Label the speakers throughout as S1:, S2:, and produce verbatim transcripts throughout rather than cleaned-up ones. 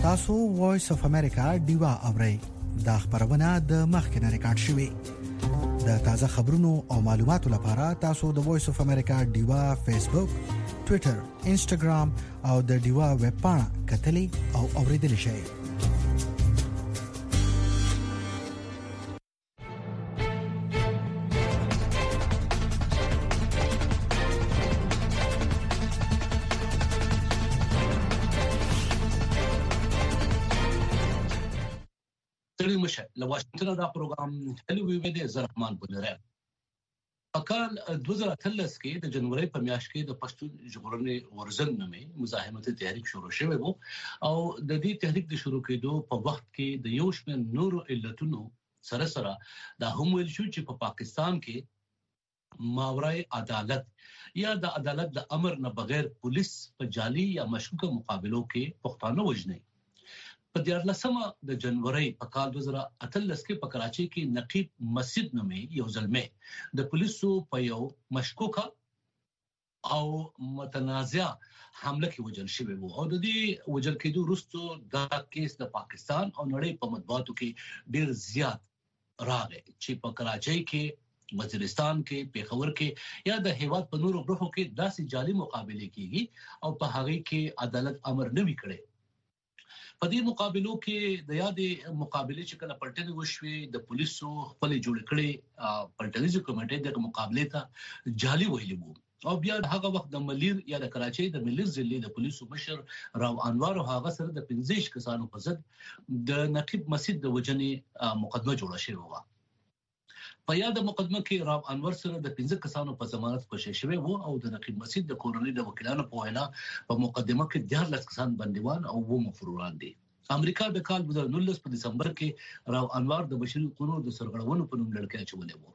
S1: تاسو وایس اف امریکا دیوا اورئ دا خبرونه د مخکنه ریکارډ شوې د تازه خبرونو او معلوماتو لپاره تاسو د وایس اف امریکا دیوا فیسبوک ټوئیټر انسټاګرام او د دیوا ویب پاڼه کتلی او اوریدل شئ.
S2: له واشنگټن دا پروګرام هلي وی وی د زرحمان بولره په کال دوه زره اتلس کې د جنوري په میاشت کې د پښتون ژغورنې ورزن نومې مزاحمتي تحریک شروع شوی وو او د دې تحریک د شروع کېدو په وخت کې د یو شمېر نورو علتونو سره سره دا هم ویل شو چې په پا پاکستان کې ماورای عدالت یا د عدالت د امر نه بغیر پولیس په جعلي یا مشکوکه مقابلو کې پښتانه وژني. په دیارلسمه د جنوري په کال دوه زره اتلس کې په کراچۍ کې نقیب مسجد نومې یو زلمه د پولیسو په یو مشکوکه او متنازع حمله کې وژل شوی وو او د دې وژل کېدو وروسته دا کیس د پاکستان او نړۍ په مطبوعاتو کې ډیر زیات راغی چې په کراچۍ کې وزیرستان کې پیښور کې یا د هیواد په نورو برخو کې داسې جعلي مقابله کیږي او په هغه کې عدالت امر نه وی کړی. په دې مقابلو کې د یادې مقابله چې کله پلټنې وشوي د پولیسو خپل جوړ کړي پلټنیزه کمیټې د مقابله ته جعلي ویلي وو او بیا هغه وخت د ملیر یا د کراچۍ د ملیر ضلع د پولیسو مشر راو انوار او هغه سره د پنځه کسانو په ضد د نقیب مسجد د وجنې مقدمه جوړه شوې و. په یاد مقدمه کې راو انور سره د پنځه کسانو په ضمانت خوشی شوی وو او د نقیب مسجد د کورنۍ د وکیلانو په وینا په مقدمه کې دیارلس کسان بندیوان او وو مفروران دي. امریکا د کال دوه زره نولس په دسمبر کې راو انور د بشري حقوقو د سرغړونو په نوم لړکې اچولې وو.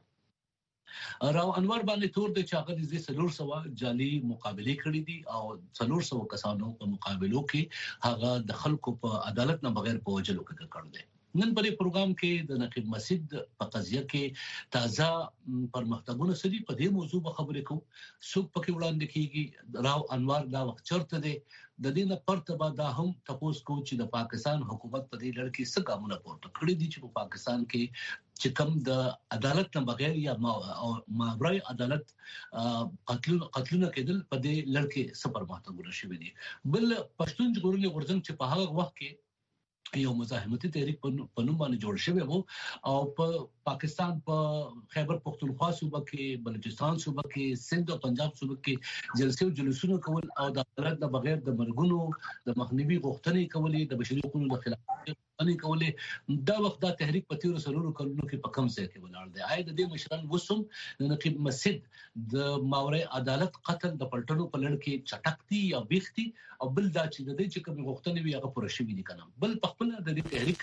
S2: راو انور باندې تور د چاغه د څلور سوه جعلي مقابله کړې دي او څلور سوه کسانو په مقابلو کې هغه د خلکو په عدالت نه بغیر په وجلو کې کړل دي. نن په دې پروګرام کې د نقیب مسجد په قضیه کې تازه پرمختګونه سړي په دې موضوع به خبرې کوو. څوک پکې وړاندې کیږي راو انوار دا وخت چرته دی د دې نه پرته به دا هم تاسو کو چې د پاکستان حکومت په دې لړ کې څه ګامونه پورته کړی دي چې په پاکستان کې چې کوم د عدالت نه بغیر یا ماورای عدالت قتلونه قتلونه کېدل په دې لړ کې څه پرمختګونه شوي دي. بل پښتون ژغورنې غورځنګ چې په هغه وخت کې یو مزاحمتي تحریک په نوم باندې جوړ شوی وو او په پاکستان په خیبر پختونخوا صوبه کې بلوچستان صوبه کې سند او پنجاب صوبه کې جلسې او جلوسونه کول او د عدالت نه بغیر د مرګونو د مخنیوي غوښتنې کولې د بشري حقوقو د خلاف غوښتنې کولې. دا وخت دا تحریک په تیرو سلورو کلونو کې په کم ځای کې ولاړ دی. آی د دې مشران وسوم د نقیب مسجد د ماورای عدالت قتل د پلټنو په لړ کې چټکتي یا بیختي او بل دا چې د دې چې کوم غوښتنې وي هغه پوره شوي دي کنه. بل په خپل د دې تحریک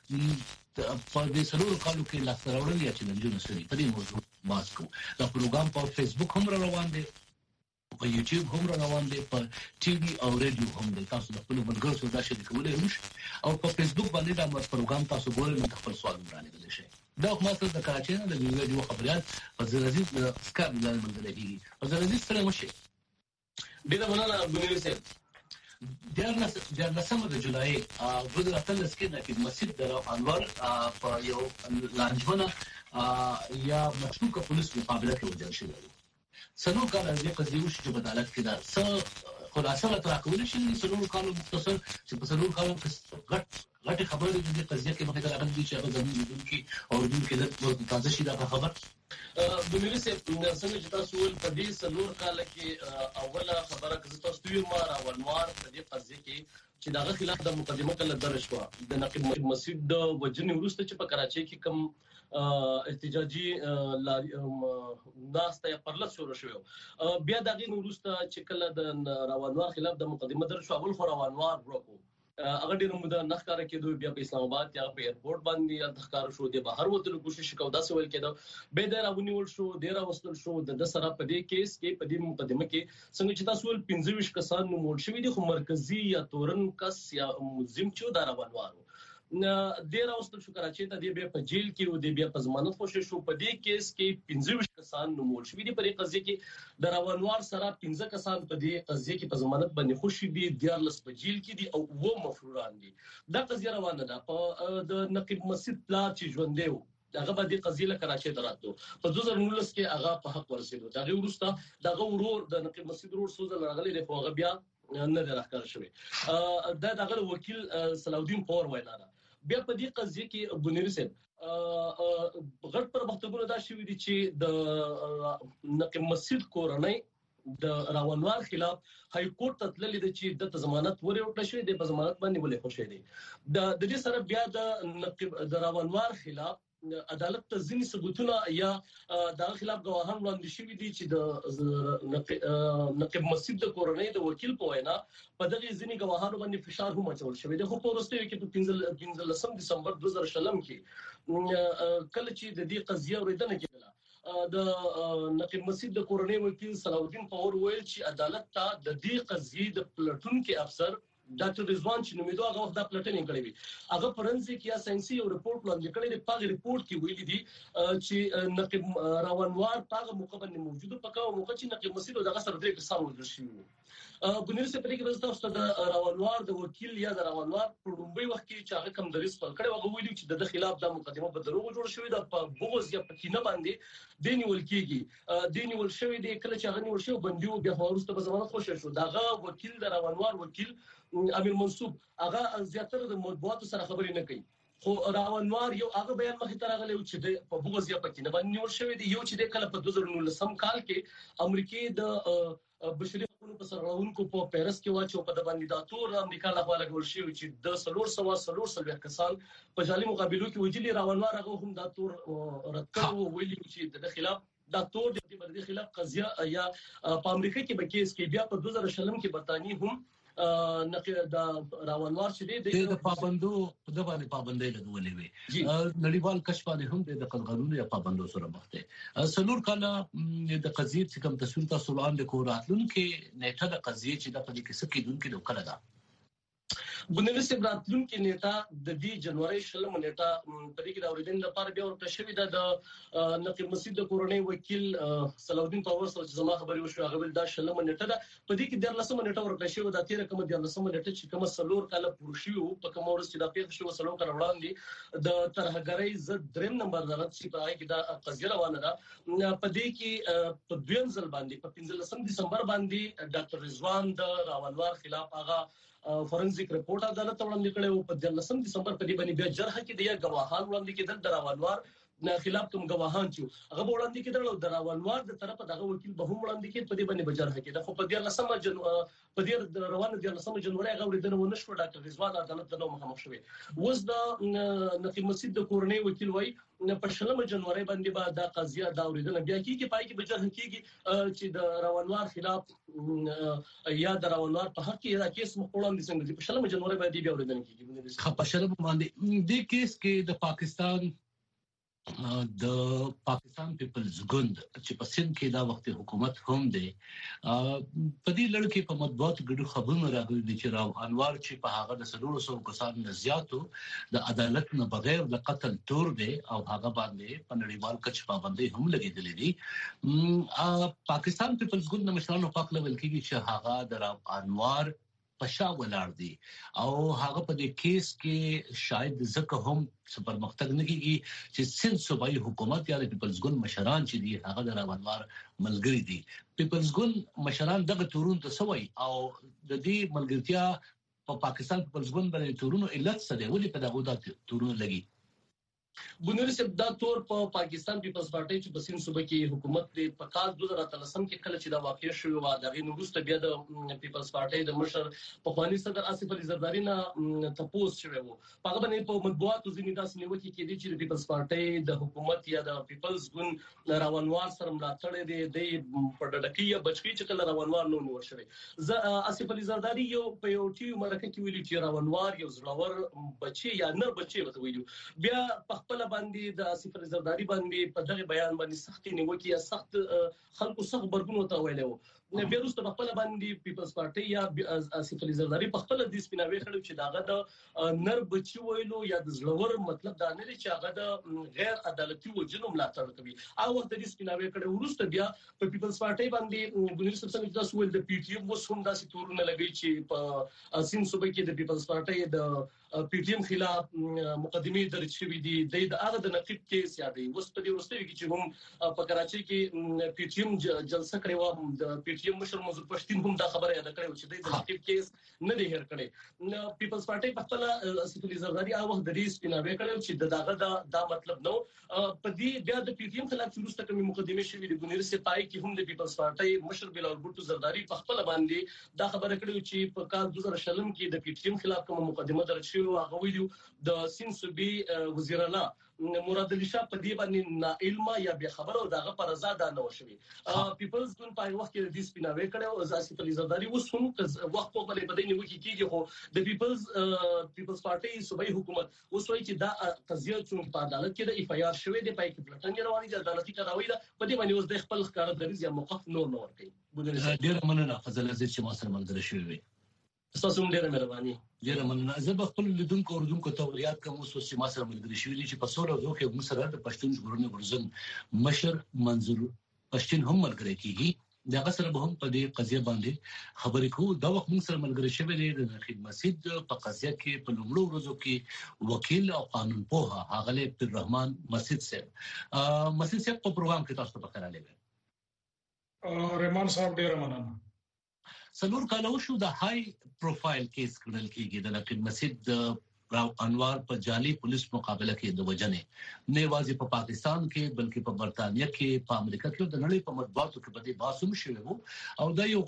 S2: په دې سلورو کالو کې لاس راوړل یا چې لږه نسوي په دې موضوع بحث کوو. دا پروګرام په فیسبوک هم روان دی، په یوټیوب هم روان دی، په ټي وي او رادیو هم دی. تاسو د خپل ملګرو سره دا شریک کولای شئ او په فیسبوک باندې دا پروګرام تاسو ګورئ نو خپل سوال وړاندې شئ. دا خو ماته د کراچۍ نه د ویډیو خبريال فضل عزیز د سکاپ د منځلګي فضل عزیز سره مشه ډیره مننه بنوي سره دیارلسمه د جولای دوه زره اتلس کې نقیب مسجد د راو انور په یو لانجمنه یا مشکوکه پولیس مقابله کې وژل شوی و. څلور کاله د قضیې وشو چې په عدالت کې دا څه خلاصه راکول شي. څلور کاله مختصر چې په څلور کاله کې غټ غټ خبره د دې قضیه کې مخکې راغلي چې هغه زموږ لیدونکي او لیدونکي د تازه شي دا خبر د ملي سیف څنګه چې تاسو ول په دې څلور کاله کې اوله خبره که تاسو یو مار او انوار په دې قضیه کې چې دغه خلاف د مقدمه کله درج شو د نقیب مسجد د وجنې وروسته چې په کراچۍ کې کوم احتجاجي ناس ته پرلط شروع شو. بیا دغه وروسته چې کله د روانوار خلاف د مقدمه درج شو اول خو روانوار ورکو هغه ډیر موده نخکاره کېدو بیا په اسلام آباد یا په ایرپورټ باندې انتخاب شو د بهر وتلو کوشش وکاو دا سوال کېدو به د راونیول شو ډیر وستل شو د سره په دې کیس کې په دې مقدمه کې څنګه چې تاسو ول پنځه ویشت کسان نومول شوی دي خو مرکزی یا تورن کس یا ملزم چې دا روانوارو
S3: د راوستل شو کراچي ته د بیا په جیل کې او د بیا په ضمانت خوشی شو. په دې کیس کې پنځه کسان نومول شوي دي. په دې قضیه کې د راونوار سره پنځه کسان په دې قضیه کې په ضمانت باندې خوشي دي، دیارلس په جیل کې دي او و مفروران دي. دا قضیه روانه ده. په د نقیب مسجد پلار چې ژوندې و هغه به د قضیه له کراچي ته راتلو. په دوه زره نولس کې هغه په حق ورسېدو. دا غي ورسته دغه ورور د نقیب مسجد ورور سوزل راغلی دی، خو هغه بیا نه د راخکار شوی. دا دغه وکیل صلاحالدین پور وینا ده. بیا په دې قضیه کې بنيري صاحب غټ پر مختبونه دا شوی دي چې د نقیب مسجد کورنۍ د راونوار خلاف های کورټ ته تللی دی چې د ضمانت ورې وکړه شوی دی، په ضمانت باندې ولې خوشی دی. د دې سره بیا د نقیب د راونوار خلاف عدالت ته ځینې ثبوتونه یا د خلاف گواهان وړاندې شوي دي چې د نقیب مسجد د کورنۍ د وکیل په وینا په دغه ځینې گواهانو باندې فشار هم اچول شوی دی. خو په وروستیو کې په پنځلسم ډسمبر دوه زره شلم کې کله چې د دې قضیه اورېدنه کېدله، د نقیب مسجد د کورنۍ وکیل صلاحالدین پور ویل چې عدالت ته د دې قضیې د پلټونکو افسر ډاکټر رضوان چې نومېدو هغه وخت د پلټنې کړې وي، هغه فرنسیک یا ساينسي یو رپورټ وړاندې کړی دی. په رپورټ کې ویلي دي چې نقیب راونوار په هغه موقع باندې موجود په کومه موقع چې نقیب مسجد دغه سره درې کسان وژل شوي وو. بنيري صاحب په دې کې تاسو د راونوار د وکیل یا د راونوار په لومړي وخت کې چې هغه کم دریس خپل کړي هغه ویلي چې د خلاف د مقدمه په دروغ جوړ شوی د په بغوز یا په کینه باندې د نیول کېږي د نیول شوی د کله چې هغه نیول شو بندي او بیا ورسته په ضمانت خوشی شو. دغه وکیل د راونوار وکیل امیر منصوب هغه زیاتره د مطبوعاتو سره خبرې نه کوي، خو راونوار یو هغه بیان مخې ته راغلی چې د په بغوز یا په کینه باندې نیول شوی دی. یو چې د کله په دوه زره نولسم کال کې امریکای د بشري حقوقو په سرغړونکو په پیرس کې واچو په د باندې د تور امریکا له خوا لګول شوی چې د سلور سوا سلور سلوي کسان په جالي مقابلو کې وجلي. راونوار هغه هم د تور رد کړو، ویلي چې د خلاف دا تور د دې خلاف قضیه یا په امریکا کې به کیس کې بیا په دوه زره شلم کې برتانی هم نقل د راونوار چې د
S2: پابندو د باندې پابندۍ لګولې وي. نړیوال کشف باندې هم د قانون یا پابندو سره مخ دي. سلور کاله د قضیې چې کوم تصویر تاسو لاندې کو راتلونکو نیټه د قضیې چې د قضیې کې سکیدونکو د کړه ده
S3: بنيري صاحب راتلونکو نیټه د دې جنوري شلم نیټه په دې کې د اوریدنې لپاره بیا ورته شوې ده. د نقیب مسجد د کورنۍ وکیل صلاحالدین پاور سره چې زما خبرې وشو هغه ول دا شلم نیټه ده. په دې کې د لسمه نیټه ورته شوې ده تیر کوم د لسمه نیټه چې کوم سلور کاله پوره شو په کوم ورځ چې دا پیښ شو سلور کاله وړاندې د ترهګرۍ ز دریم نمبر درت چې په هغه کې دا قضیه روانه ده. په دې کې په دویم ځل باندې په پنځلسم ډسمبر باندې ډاکټر رضوان د راونوار خلاف هغه فورنزیک رپورټ عدالت وړاندې کړی او په دلسم ډسمبر په دې باندې بیا جرح کې د گواهان وړاندې کېدل د راونوار خلاف کوم گواهان چې هغه وړاندې کېدل او د راونوار د طرفه دغه وکیل به هم وړاندې کېد په دې باندې بجرح کېده. خو په دلسم جن په دې روانه دلسم جنوري هغه ورېدنه ونه شو. ډاکټر رضوان عدالت ته مخامخ شوی. اوس د نقیب مسجد د کورنۍ وکیل وای په شلمه جنوري باندې به دا قضیه دا ورېدنه بیا کېږي، پای کې بجرح کېږي چې د راونوار خلاف یا د راونوار په حق کې دا کیس مخوړاندې څنګه په شلمه جنوري باندې بیا ورېدنه کېږي.
S2: خو په شلمه باندې د کیس کې د پاکستان د پاکستان پیپلز ګوند چې په سند کې دا وخت حکومت هم دی په دې لړ کې په مطبوعات ګډو خبرونه راغلي دي چې راو انوار چې په هغه د سلور سو کسان نه زیاتو د عدالت نه بغیر د قتل تور دی او هغه باندې په نړیوال کچ پابندۍ هم لګېدلې دي. پاکستان پیپلز ګوند مشرانو په خپل ول کې چې هغه د راو انوار پښا ولاړ دي او هغه په دې کیس کې شاید ځکه هم سپر مختګ نه کیږي چې سند صوبایي حکومت یا د پیپلز ګوند مشران چې دي هغه د راونوار ملګری دي. پیپلز ګوند مشران دغه تورون ته سوي او د دې ملګرتیا په پا پاکستان پیپلز ګوند باندې تورونو علت څه دی ولې په دغه د تورونو لګي.
S3: بنيري صاحب دا تور په پاکستان پیپلز پارټي چې په سین صوبه کې حکومت دی په کال دوه زره اتلسم کې کله چې دا واقع شوی و د غي نورسته بیا د پیپلز پارټي د مشر په خواني صدر آصف علي زرداری نه تپوس شوی وو. هغه باندې په مطبوعاتو ځینې داسې نیوکې کېدې چې د پیپلز پارټي د حکومت یا د پیپلز ګوند راونوار سره ملاتړ دی د پړډکیه بچی چې کله راونوار نو نور شوی. ز آصف علي زرداری یو په یو ټي مرکه کې ویلي چې راونوار یو زړور بچی یا نر بچی وته ویلو. بیا په خپل باندې د آصف علي زرداری باندې په دغه بیان باندې سخت نیوکه یا سخت خلکو سخت برګونو ته ویلو نو بیا وروسته په خپل باندې پیپلز پارټي یا آصف علي زرداری په خپل د سپیناوي خړو چې داغه د نر بچي ویلو یا د زړور مطلب دا نه دی چې هغه د غیر عدالتي وجنو ملاتړ کوي او وخت د سپیناوي کړه وروسته بیا په پیپلز پارټي باندې ګونیر سبسنګ تاسو ول د پی ټی ایم وسوم داسې تورونه لګي چې په سین صوبې کې د پیپلز پارټي د پی ټی ایم خلاف مقدمه درج شوې دي د هغه د نقیب کیس یادې اوس په دې وروسته کې چې هم په کراچي کې پی ټی ایم جلسه کړې و د پی ټی ایم مشر منظور پښتين هم دا خبره یاد کړې و چې د نقیب کیس نه دی هیر کړي پیپلز پارټي په خپل آصف علي زرداری هغه وخت د دې سپیناوي کړو چې دغه دا مطلب نو په دې بیا د پی ټی ایم خلاف وروسته کومه مقدمه شوې د ګونیر سي پای کې هم د پیپلز پارټي مشر بلال بوټو زرداری په خپل باندې دا خبره کړې چې په کال دوه زره شلم کې د پی ټی ایم خلاف کومه مقدمه درج شوې و هغه ویلو د سین صوبې وزیر اعلی مراد علي شاه په دې باندې نا علم یا به خبره او دغه پر آزاد نه وشوي پیپلز ګون په وخت کې د سپیناوي کړه او آصف علي زرداری وسوم وخت په بلې بدې نیوکه کیږي خو د پیپلز پیپلز پارټي صوبایي حکومت وسوي چې دا قضیه چې په عدالت کې د اف آی آر شوې د پای کې پلټنې روانې د عدالتي کاروي ده په دې باندې اوس د خپل ښکار دریز یا موقف نور نور کوي
S2: ډیر مننه فضل عزیز چې ما سره ملګری شوی
S3: تاسو هم ډیره مهرباني
S2: ډیره مننه زه به خپل لیدونکو اوردونکو ته وریاد کوم چې ما سره ملګری شوی دي چې په سوره دوه کې موږ سره د پښتون ژغورنې غورځنګ مشر منظور پښتين هم ملګری کیږي دا سره به هم په دې قضیه باندې خبرې کوو دا وخت موږ سره ملګری شوی دی د نقیب مسجد په قضیه کې په لومړو ورځو کې وکیل او قانون پوها هغه عبدالرحمن مسجد صاحب مسجد صاحب په پروګرام کې تاسو ته پکاره لګي
S4: رحمان صاحب ډیره مننه
S2: سلور کالو شو د های پروفایل کیس کړل کېږي د نقیب مسجد راو انوار په جعلي پولیس مقابله کې د وجنې نه واځي په پاکستان کې بلکې په برتانیې کې په امریکا کې د نړۍ په مطبوعاتو کې په دې باسم شوی وو او دا یو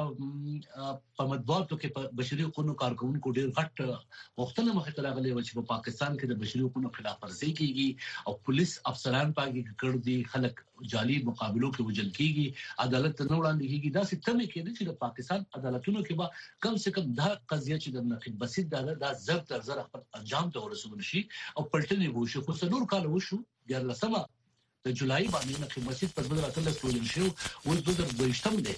S2: غټ په مطبوعاتو کې په بشري حقوقو کارکونکو ډېر غټ وختونه مخې ته راغلي و چې په پاکستان کې د بشري حقوقو خلاف ورزي کیږي او پولیس افسران پاګي کړ دي خلک جعلي مقابلو کې وجل کیږي عدالت نه وړاندې کیږي دا ستمه کې چې د پاکستان عدالتونو کې به کم سے کم دا قضیه چې د نقیب مسجد دا د زر تر زر خپل انجام ته ورسول شي او پلټنې وشي خو څلور کال وشو د لسمه د جولای باندې نقیب مسجد په بدل اتل سولل شو او د دوه هزار دوه مده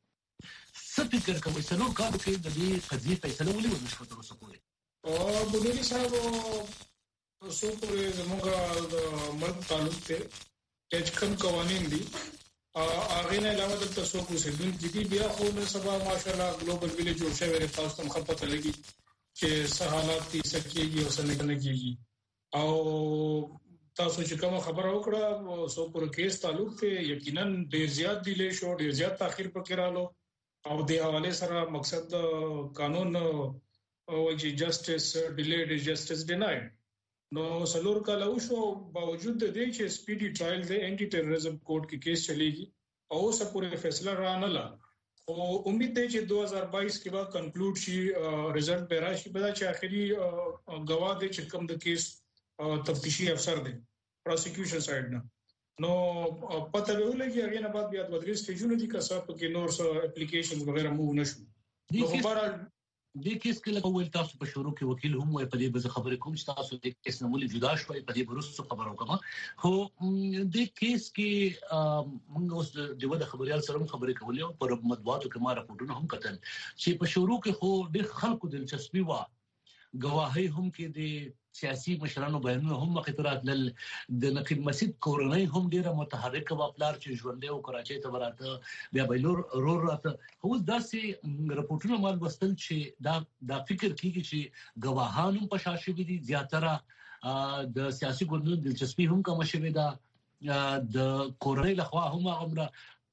S2: څه فکر کوي څلور کال کې د دې قضیه فیصله ولې ونشو تر اوسه پورې
S4: او بودلی صاحب سو پورې زموږه د ملک تعلق ته چې کوم قوانين دي هغه نه علاوه د تاسو کو سیدون کې بیا خو نن سبا ماشاءالله ګلوبل ویلیج جوړ شوی دی تاسو ته خپل لګي چې سہالات دي سکیږي او سنګنه کیږي او تاسو چې کوم خبره وکړه سو پر کیس تعلق ته یقینا ډیر زیات ډیلی شو ډیر زیات تاخير پکې رالو او د حواله سره مقصد قانون او چې جسټس ډیلیډ از جسټس ډیناید نو سلور کاله وشو باوجود د دې چې سپیډي ټرایل د انټي ټیرریزم کورټ کې کیس چلیږي او اوس پورې فیصله را نه لا او امید ده چې دوه هزار بایس کې به کنکلود شي رزلټ به راشي به چې اخري گواه دي چې کوم د کیس تفتیشي افسر دی پروسیکیوشن سایډ نه نو پته به ولګي هغه نه بعد بیا د درې سټیجونو دي که څه پکې نور څه اپلیکیشنز وغیرہ موو نشو نو خبره
S2: د کیس کې لکه ویل تاسو په شروع کې وکیل هم وای په دې به خبرې کوم چې تاسو د کیس نه مولي جدا شوي په دې ورسره خبرو کوم خو د کیس کې موږ اوس د وړ خبريال سره خبرې کولې پر مطبوعاتو کې ما راپورټونه هم کتل چې په شروع کې خو د خلکو دلچسپي وا گواهی هم کې د سیاسي مشرانو بیانونه هم مخاطرات لل د نقیب مسجد کورنۍ هم ډیره متحرکه و خپل چې ژوندې او کراچۍ ته ورته بیا بلور رور راته خو داسې راپورټونه مال وستل چې دا دا فکر کیږي چې گواهان هم په شاشه دي زیاتره د سیاسي ګوندونو دلچسپي هم کوم شوی دا د کورنۍ لخوا هم عمره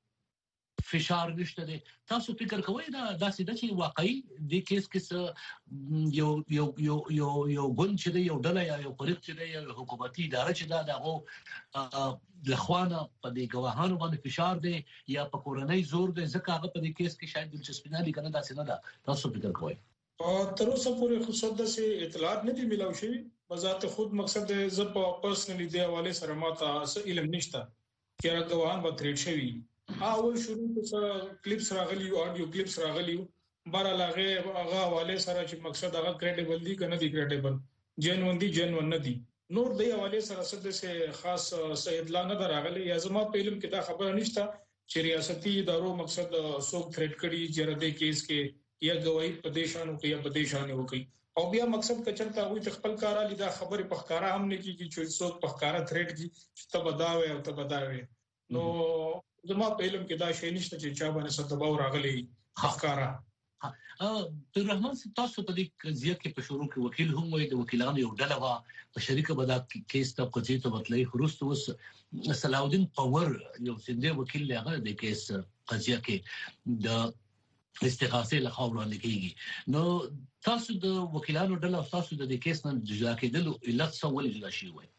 S2: فشار نشته دي تاسو فکر کوئ دا داسې د چې واقعي د کیس کې یو یو یو یو یو ګوند چې دی یو ډله یا یو فريق چې دی یو حکومتي اداره چې دا دغه لخوانه په دې گواهانو باندې فشار دی یا په کورنۍ زور دی ځکه هغه په دې کیس کې شاید دلچسپي نه لري کنه داسې نه ده تاسو فکر کوئ
S4: تر اوسه پورې خصوصا د سي اطلاعات نه دي ملاوي شوی بذات خود مقصد ز په پرسنلی دی حواله سره ماته څه علم نشته چې هغه گواهان به تریډ شوی اول شروع څه کلیپس راغلی او اډیو کلیپس راغلی بار علاوه هغه حواله سره چې مقصد هغه کریډیبل دي کنه دي کریډیبل جنون دي جنون نه دي نور د حواله سره سره سه خاص سید لانه دراغله یا زما په علم کې دا خبره نشته چې ریاستي ادارو مقصد سوق تھریټ کړي چې رده کیس کې یا گواہی پدیشانو کې یا پدیشانو وکي او بیا مقصد کچلتا وي تخپل کارا لیدا خبره په ښکارا هم نه کیږي چې سوق په ښکارا تھریټ کی چې تبداوي او تبداوي نو زما په علم کې دا شی نشته چې چا باندې ستباو راغلي ښکارا
S2: عبد الرحمن تاسو په دې قضیه کې په شروع کې وکیل هم وي د وکیلانو یو ډله وا په شریکه بدا کیس ته قضیه ته وتلې خروست وس صلاح الدین پاور یو سنده وکیل لغه د کیس قضیه کې د استغاثه له خاور لګيږي نو تاسو د وکیلانو ډله تاسو د دې کیس نه جلا کېدل علت څه ولې جلا شي وي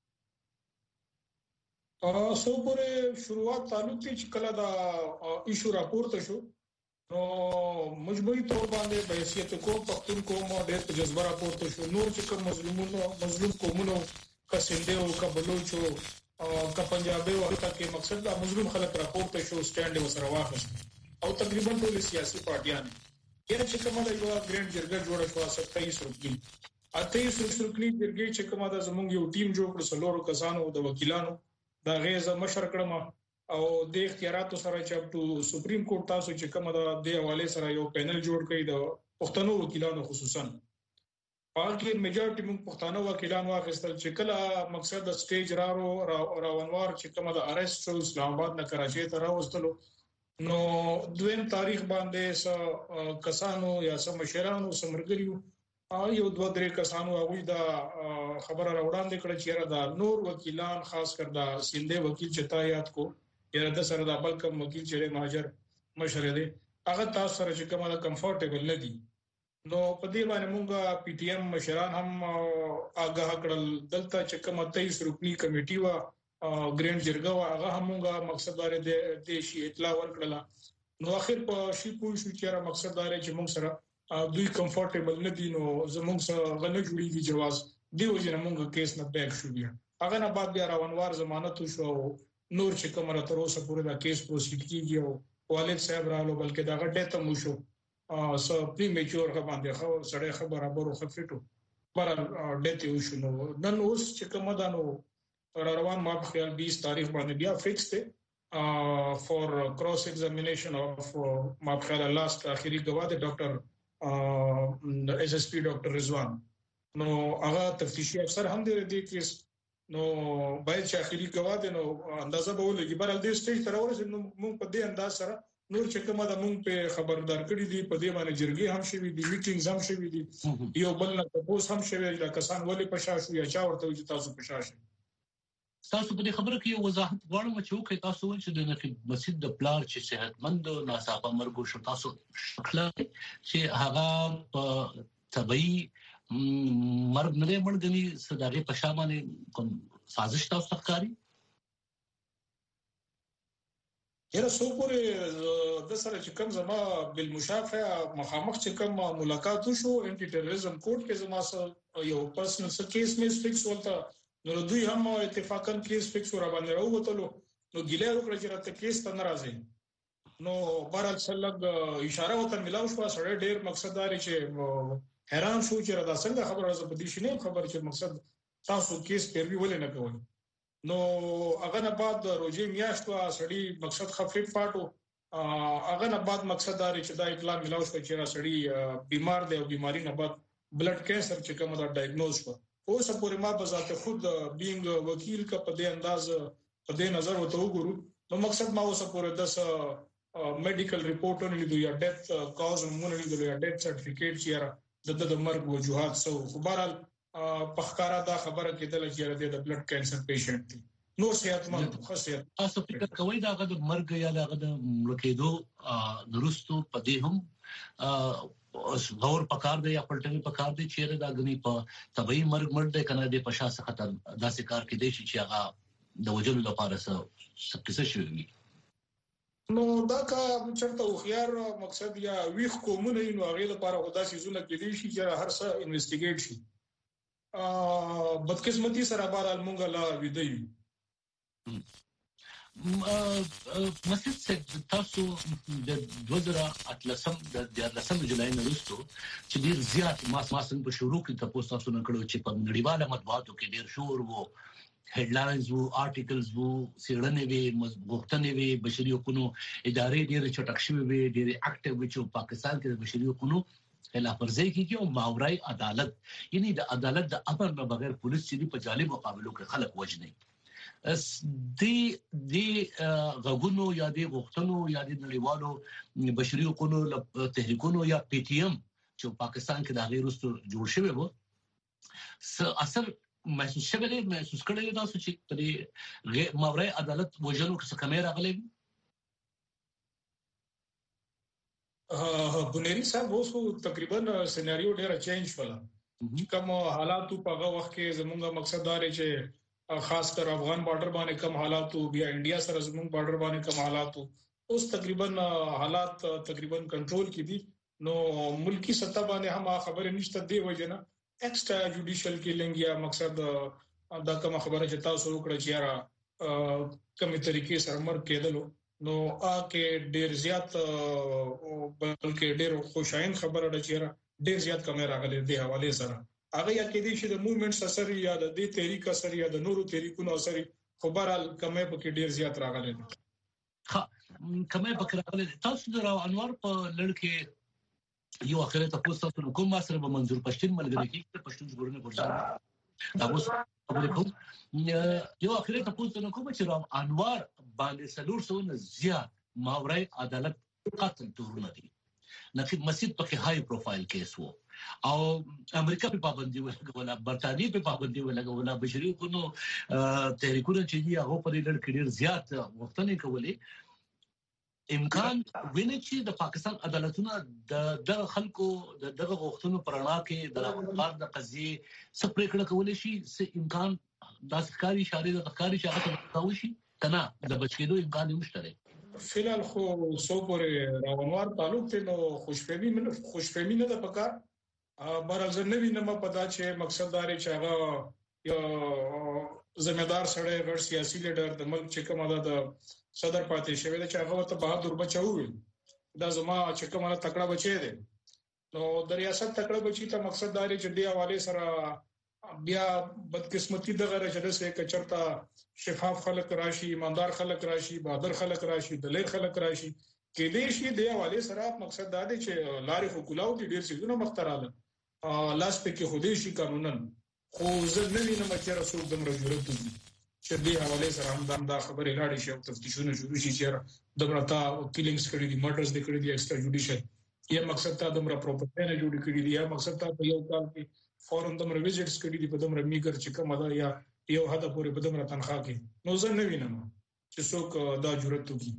S4: ا سو پورې شروعات تعلق چې کله دا ایشو راپورته شو نو مجموعي تور باندې په حیثیت کو پختون قوم او د جذبه راپورته شو نور چې کوم مظلومونو مظلوم قومونو کا سندې او کا بلوچو او کا پنجابي او حتی کې مقصد دا مظلوم خلک راپورته شو سټانډ وسره واخیست او تقریبا ټول سیاسي پارټیان یې چې کومه د یو ګرینډ جرګه جوړه شو ستایي سرکلی اته سرکلی جرګه چې کومه د زمونږ یو ټیم جوړ کړ سلورو کسانو د وکیلانو دا غیزه مشر کړم او د اختیاراتو سره چې اپ ټو سپریم کورټ تاسو چې کومه د حواله سره یو پینل جوړ کړی د پښتنو وکیلانو خصوصا پاکي میجورټي موږ پښتنو وکیلانو واخیستل چې کله مقصد د سټیج رارو راونوار چې کومه د ارست شو اسلام آباد نه کراچي ته راوستلو نو دویم تاریخ باندې س کسانو یا سم مشرانو سمرګریو یو دوه درې کسانو هغه دا خبره راوړاندې کړ چې را د نور وکیلان خاص کر دا سینده وکیل چتا یاد کو یا د سره د بل کوم وکیل چې مهاجر مشر دی هغه تاسو سره چې کومه کمفورټیبل نه دي نو په دې باندې موږ پی ټی ایم مشران هم آگاه کړل دلته چې کومه تیس رکنی کمیټي وا ګرینډ جرګه وا هغه هم موږ مقصد دار د دیشي اطلاع ورکړل نو اخر په شي پوه شو چې را مقصد دار چې موږ سره دوی کمفورټیبل نه دي نو زموږ سره غنه جوړیږي جواز دی وجه موږ کیس نه بیک شو بیا هغه نه بعد بیا روانوار ضمانت شو نور چې کومه تر اوسه پورې دا کیس پروسیډ کیږي او والد صاحب رالو بلکې دا غټه ته مو شو ا سو پری میچور کا باندې خو سړی خبره برو خفټو پر ډیته وشو نو نن اوس چې کومه دا نو روان ما په خیال بیس تاریخ باندې بیا فکس ته فور کراس ایگزامینیشن اف ما په خیال لاست اخیری گواه د ډاکټر ایس ایس پی ډاکټر رضوان نو هغه تفتیشي افسر هم دې کیس نو باید چې اخیری گواه دی نو اندازه به ولګي بهر دې سټیج تر ورسې نو موږ په دې انداز سره نور چې کومه د موږ په خبردار کړی دي په دې باندې جرګې هم شوي دي میټینګز هم شوي دي یو بل نه تاسو هم شوي دا کسان ولې پښاشو یا چا ورته چې تاسو پښاشو
S2: تاسو په دې خبره کې یو وضاحت غواړم چې وکړئ تاسو ول چې د نقیب مسجد د پلار چې صحتمند او ناڅاپه مرګ شو تاسو شکل چې هغه په طبي مرګ نه مرګني صداغه پښامانه کوم سازش تاسو ښکاری
S4: یره سو پورې د سره چې کوم زما بالمشافه مخامخ چې کوم ملاقات شو انټي ټیرریزم کوډ کې زما سره یو پرسنل کیس مې فکس ولته نو دوی هم اتفاقاً کیس فکس ور باندې راووتلو نو ګیله وکړه چې راته کیس ته ناراضي نو بهر څلګ اشاره وته ملاو شو سره ډیر مقصد داري چې حیران شو چې را د څنګه خبره زه په دې شنه خبر چې مقصد تاسو کیس پیروي ولې نه کوئ نو هغه نه بعد روزي میاشتو سړی مقصد خفیف پاتو هغه نه بعد مقصد دا چې دا اطلاع ملاو شو چې را سړی بیمار دی او بیماری نه بعد بلډ کینسر چې کومه دا ډایګنوز شو اوس پورې ما په ذات خود بینګ وکیل کا په دې انداز په دې نظر وته وګورو نو مقصد ما اوس پورې داس میډیکل ریپورټ نه لیدو یا ډیث کاز مونږ نه لیدو یا ډیث سرټیفیکیټ چې د د مرګ وجوهات سو خبرال پخکارا دا خبره کېدل چې د بلډ کینسر پیشنټ دی نو صحتمند خاصیت
S2: تاسو فکر کوئ دا د مرګ یا د ملکېدو درستو پدې هم غور پکار دی یا پلټنی پکار دی چې دا غني په طبي مرګ مرګ د کنه د پښا خطر داسې کار کې دی چې هغه د وجلو لپاره څه څه شي
S4: نو دا کا چرته خيار مقصد یا ویخ کومونه نو هغه لپاره خدا سيزونه کې دي چې هر څه انویسټیګیټ شي ا بدقسمتي سره بار المونګه لا ویدي
S2: مسجد څخه تاسو د دوه زره اتلسم د دیارلسم جولای نه وروسته چې ډیر زیات ماس ماسن په شروع کې تاسو تاسو نه کړو چې په نړیواله مطبوعاتو کې ډیر شور وو، هډلاینز وو، آرټیکلز وو، سیړنې وي، غوښتنې وي، بشري حقوقو ادارې ډیر چټک شوی وي، ډیر اکټیو وي چې پاکستان کې د بشري حقوقو خلاف ورزي کیږي او ماورای عدالت یعنی د عدالت د امر نه بغیر پولیس چې په جالب مقابلو کې خلک وژني. اس دی دی غوګونو یا دی غوښتنو یا دی نړیوالو بشري حقوقو تحریکونو یا پی ټی ایم چې پاکستان کې د غیر واستو جوړ شوی وو س اثر محسوس شوی محسوس کړی تاسو چې په ماورای عدالت وژنو کې څه کمې راغلي؟
S4: بنيري صاحب اوس تقریبا سيناريو ډیره چینج ولا کوم حالات په هغه وخت کې زموږ مقصد دا لري چې خاص کر افغان بارډر باندې کم حالات او بیا انډیا سره زموږ بارډر باندې کم حالات اوس تقریبا حالات تقریبا کنټرول کې دي. نو ملکی سطح باندې هم خبره نشته دی وجنه ایکسټرا جوډیشل کیلینګ یا مقصد دا کوم خبره چې تاسو وکړه چې یاره کومه طریقې سره مر کېدلو نو آ کې ډیر زیات بلکې ډیر خوشاین خبره ده چې ډیر زیات کمه راغلي دی حواله سره هغه یا کې دي چې د موومېنټس اثر یا د دې تحریک اثر یا د نورو تحریکونو اثر خبرال کمه پکې ډیر زیات راغلي دي.
S2: ها کمه پکې راغلي تاسو د راو انوار په لړ کې یو اخره تاسو تاسو کوم سره به منظور پښتون ملګری کې پښتون ژغورنې ورځ تاسو خبرې کوم یو اخره تاسو کوم چې راو انوار باندې سلور سونه زیات ماورای عدالت قتل تورونه دي نقیب مسجد پکې هاي پروفایل کیس وو او امریکا په پابندي ولګوله، برتانیې په پابندي ولګوله، بشري حقوقو تحریکونه چې دی هغه په لړ کې ډیر زیات غوښتنې کولې. امکان ویني چې د پاکستان عدالتونه د دغه خلکو د دغه غوښتنو پرانا کې د راپور د قضیه سپریکړه کولې شي څه امکان د ښکاری اشاره د ښکاری اشاره تاوي شي کنه د بچکیدو امکان نشته.
S4: فی الحال خو سو پورې راونوار تعلق ته نو خوشفهمي من خوشفهمي نه ده پکار برازر نه وینم په دا چې مقصد داري چې هغه یو ځمېدار سره غیر سیاسي لیډر د ملک چې کومه ده صدر پاتې شوی دی چې هغه ته بهادر بچاوي دا زما چې کومه تکړه بچی دی نو د ریاست تکړه بچی ته مقصد داري چې دی حواله سره بیا بدقسمتي دغه رجله سره کچرتا شفاف خلک راشي، ایماندار خلک راشي، بہادر خلک راشي، دلیر خلک راشي کې دې شي دی حواله سره مقصد دا دی چې لارې خو کلاو دي ډیر څه نه مختراله لاس په کې خودي شي قانونن خو زه نه وینم چې رسول د مرجورت دي چې دې حواله سره هم دا خبرې لاړې شي او تفتیشونه شروع شي چې د برتا کیلینګز کړي دي، مرډرز دي کړي دي ایکسترا جوډیشل یا مقصد ته د مر پراپرټي نه جوړ کړي دي یا مقصد ته په یو کال کې فورن د مر ویزټس کړي دي په دمر میګر چې کومه ده یا یو هدا پورې په دمر تنخواه کې نو زه نه وینم چې څوک دا جرأت وکړي.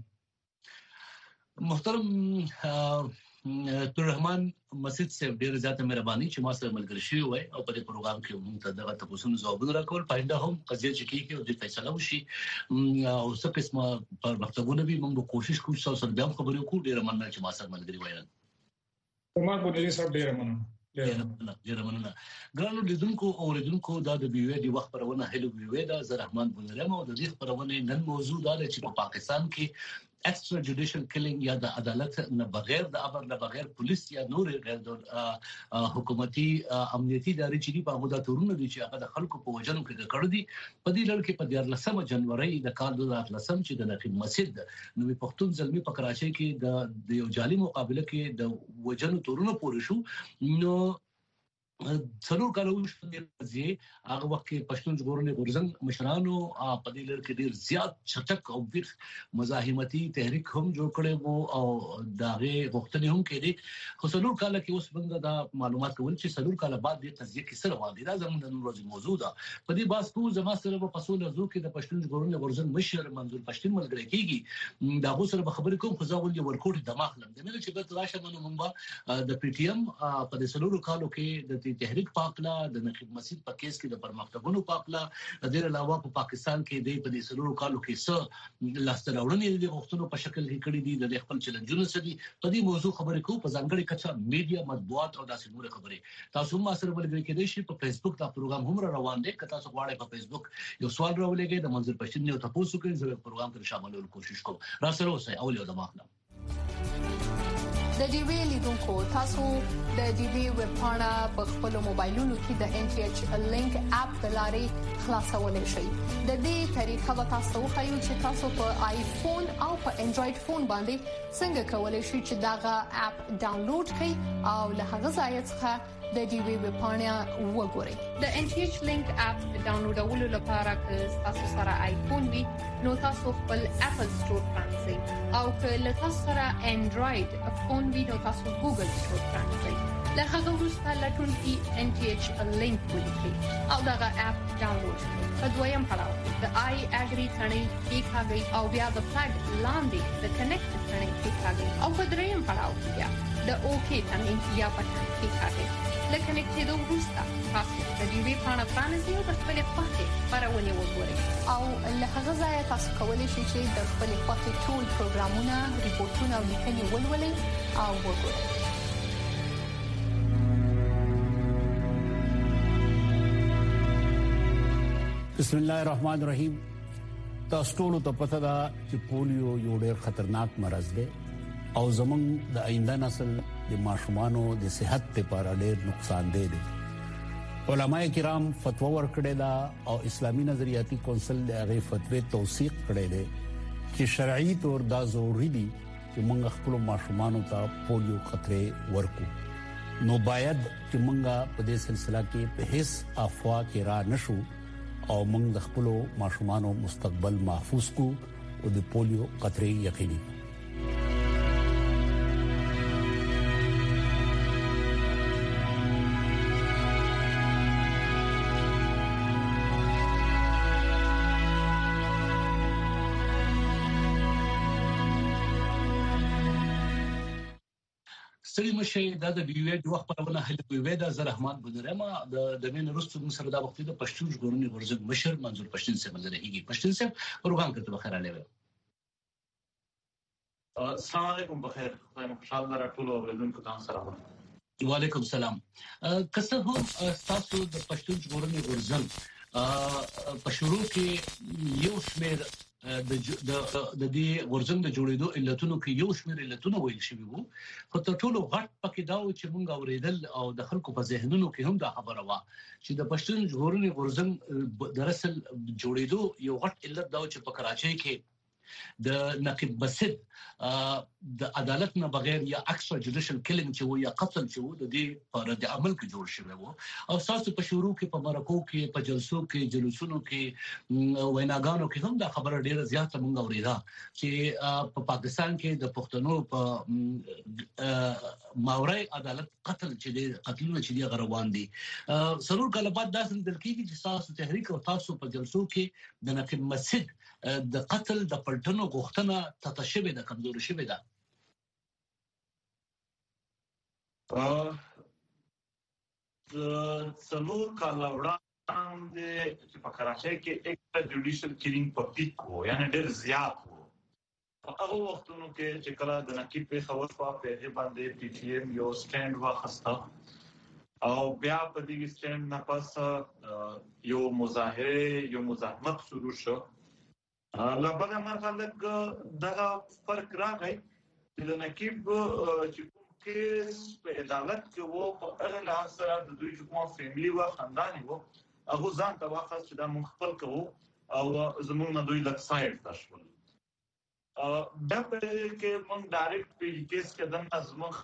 S2: محترم عبدالرحمن مسجد صاحب ډیر زیاته مهرباني چې ما سره ملګری شوی وای او په دې پروګرام کې موږ ته دغه تاسو ځوابونه راکول پاینده هم قضیه چې کیږي او د فیصله وشي او څه قسمه پر مختګونه به موږ کوشش کوو چې تاسو بیا خبرې وکړو. ډیر مننه چې ما سره ملګری وای.
S4: ما ګورې صاحب ډیر مننه.
S2: ډیر مننه. ګرانو لیدونکو او اوریدونکو دا د بیوی دی وخت پرونه هلو بیوی دا زه رحمان بنرم او د دې خبرونه نن موضوع دا چې په پاکستان کې ایکسترا جوډیشل کیلینګ یا د عدالت نه بغیر د امر نه بغیر پولیس یا نور غیر د حکومتي امنیتي ادارې چې په موده تورونه دي چې هغه د خلکو په وجنو کې کړی دي په دې لړ کې په دیارلسمه جنوري د کال دوه هزار اتلسم چې د نقیب مسجد نو پښتون زلمی په کراچۍ کې د یو جالي مقابله کې د وجنو تورونه پوره شو. نو څلور کال وروسته د قضیه هغه وخت کې پښتون ژغورنې غورځنګ مشرانو په دې لړ کې ډیر زیات چټک او ویښ مزاحمتي تحریک هم جوړ کړي وو او داغه غوښتنې هم کړي خو څلور کال کې اوس باندې دا معلومات کول چې څلور کال بعد د قضیه کې سره وادي دا زموږ د نن ورځې موضوع ده. په دې باس کو زما سره په پسول ازو کې د پښتون ژغورنې غورځنګ مشر منظور پښتون ملګری کیږي دا غو سره خبرې کوم خو ځاول یو ورکوټ دماغ لم د نه چې بل راشه منو مونږه د پی ټی ایم په دې څلور کالو کې د انصافي تحریک پاکلا د نقیب مسجد په کیس کې د پرمختګونو پاکلا د دې علاوه په پاکستان کې د په دې سلورو کالو کې څه لاستراوړنې د غوښتنو په شکل کې کړې دي د خپل چیلنجونو سدي په دې موضوع خبرې کوو په ځانګړي کچه میډیا مطبوعات او داسې نور خبرې تاسو ما سره ولګي کېدئ شي په فیسبوک دا پروګرام هم روان دی که تاسو غواړئ په فیسبوک یو سوال راولېږئ د منظر پښتون یو تاسو کوئ زه په پروګرام کې شاملول کوشش کوم را سره اوسئ اول یو د ماخله
S5: د ډي وی لیدونکو تاسو د ډي وی ویب پاڼه په خپل موبایلونو کې د ان ټي ایچ لینک اپ د لارې خلاصولای شئ د دې طریقه به تاسو خو چې تاسو په آیفون او په انډراید فون باندې څنګه کولای شئ چې داغه اپ ډاونلوډ کړئ او له هغه ځای څخه د ډي وی ویب پاڼه وګورئ د ان ټي ایچ لینک اپ ډاونلوډولو لپاره که تاسو سره آیفون وي نو تاسو خپل اپل سٹور پرانځئ او که له تاسو سره انډراید فون وي نو تاسو ګوګل سٹور پرانځئ له هغه وروسته لټونکي ان ټي ایچ لینک ولیکئ او دغه اپ ډاونلوډ کړئ په دویم پړاو د آی اګری ثنې کلیکاږئ او بیا د فلګ لاندې د کنیکټ ثنې کلیکاږئ او په دریم پړاو کې بیا د اوکی ثنې یا بټن کلیکاږئ لکه نکټېدو وروسته تاسو د دې وی پاڼه پرانیزئ او د خپل خوښې خبرونه وګورئ او له هغه ځای تاسو کولی شئ چې د خپل خوښې ټول پروګرامونه ریپورتونه او لیکنې ولولئ او وګورئ
S6: بسم الله الرحمن الرحیم تاسو ټول ته پته ده چې پولیو یو ډېر خطرناک مرض دی او زمونږ د آینده نسل د ماشومانو د صحت لپاره ډېر نقصان دی دي علماء کرام فتوا ورکړې ده او اسلامي نظریاتي کونسل د هغه فتوی توثیق کړې ده چې شرعي تور دا ضروري دي چې موږ خپل ماشومانو ته پولیو خطرې ورکو نو باید چې موږ په دې سلسله کې په هیڅ افوا کې را نشو او موږ د خپل ماشومانو مستقبل محفوظ کو او د پولیو خطرې یقیني
S2: ستړي مشه دا د بي وی د وخت په ونه هلي بي وی د زرحمان بنرما د د مين رستو سره د وخت د پښتون ژغورنې ورزګ مشر منظور پښتون سره مزره هيږي پښتون سره پروګرام کوي بخیر علي
S7: السلام علیکم بخیر خدای مو خوشاله راټول اوریدونکو تاسو سره
S2: وعلیکم السلام کسه هم تاسو د پښتون ژغورنې ورزګ په شروع کې یو شمیر د د د دې ورزم د جوړېدو علتونو کې یو شمېر علتونه ویل شوی وو خو تر ټولو غټ پکې دا و چې موږ اوریدل او د خلکو په ذهنونو کې هم دا خبره و چې د پښتون ژغورنې ورزم درسل جوړېدو یو غټ علت دا و چې په کراچۍ کې د نقیب مسجد د عدالت نه بغیر یا اکسترا جوډیشل کیلینګ چې و یا قتل چې و د دې پر د عمل کې جوړ شوی وو او تاسو په شروع کې په مرکو کې په جلسو کې جلوسونو کې ویناګانو کې هم دا خبره ډیره زیاته مونږ اوریدا چې په پاکستان کې د پښتنو په ماورای عدالت قتل چې دی قتلونه چې دی غروان دي سرور کله بعد داسې دل کېږي چې تاسو تحریک او تاسو په جلسو کې د نقیب مسجد د قتل د پلټنو غوښتنه تتشبه د کمزوري شوه ده
S7: ا څلور کاله وړاندې چې په کراچۍ کې ایکسټرا جوډیشل کیلینګ په پیک وو یعنی ډېر زیات وو هغه وختونو کې چې کله د نقیب په خبر په پیغه باندې پی ټی ایم یو سټاند واخسته او بیا په دې سټاند نه پاس یو مظاهره یو مزاحمت شروع شو لبدا ما خلک دغه فرق راغی چې د نقیب چې کیس په عدالت کې وو په هغه لحاظ سره د دوی کومه فیملی و خاندان وو هغه ځان ته واخص چې د مخفل کوو او زموږ نه دوی لک سایډ تاسو ا د په کې مونږ ډایرکټ په کیس کې د نظم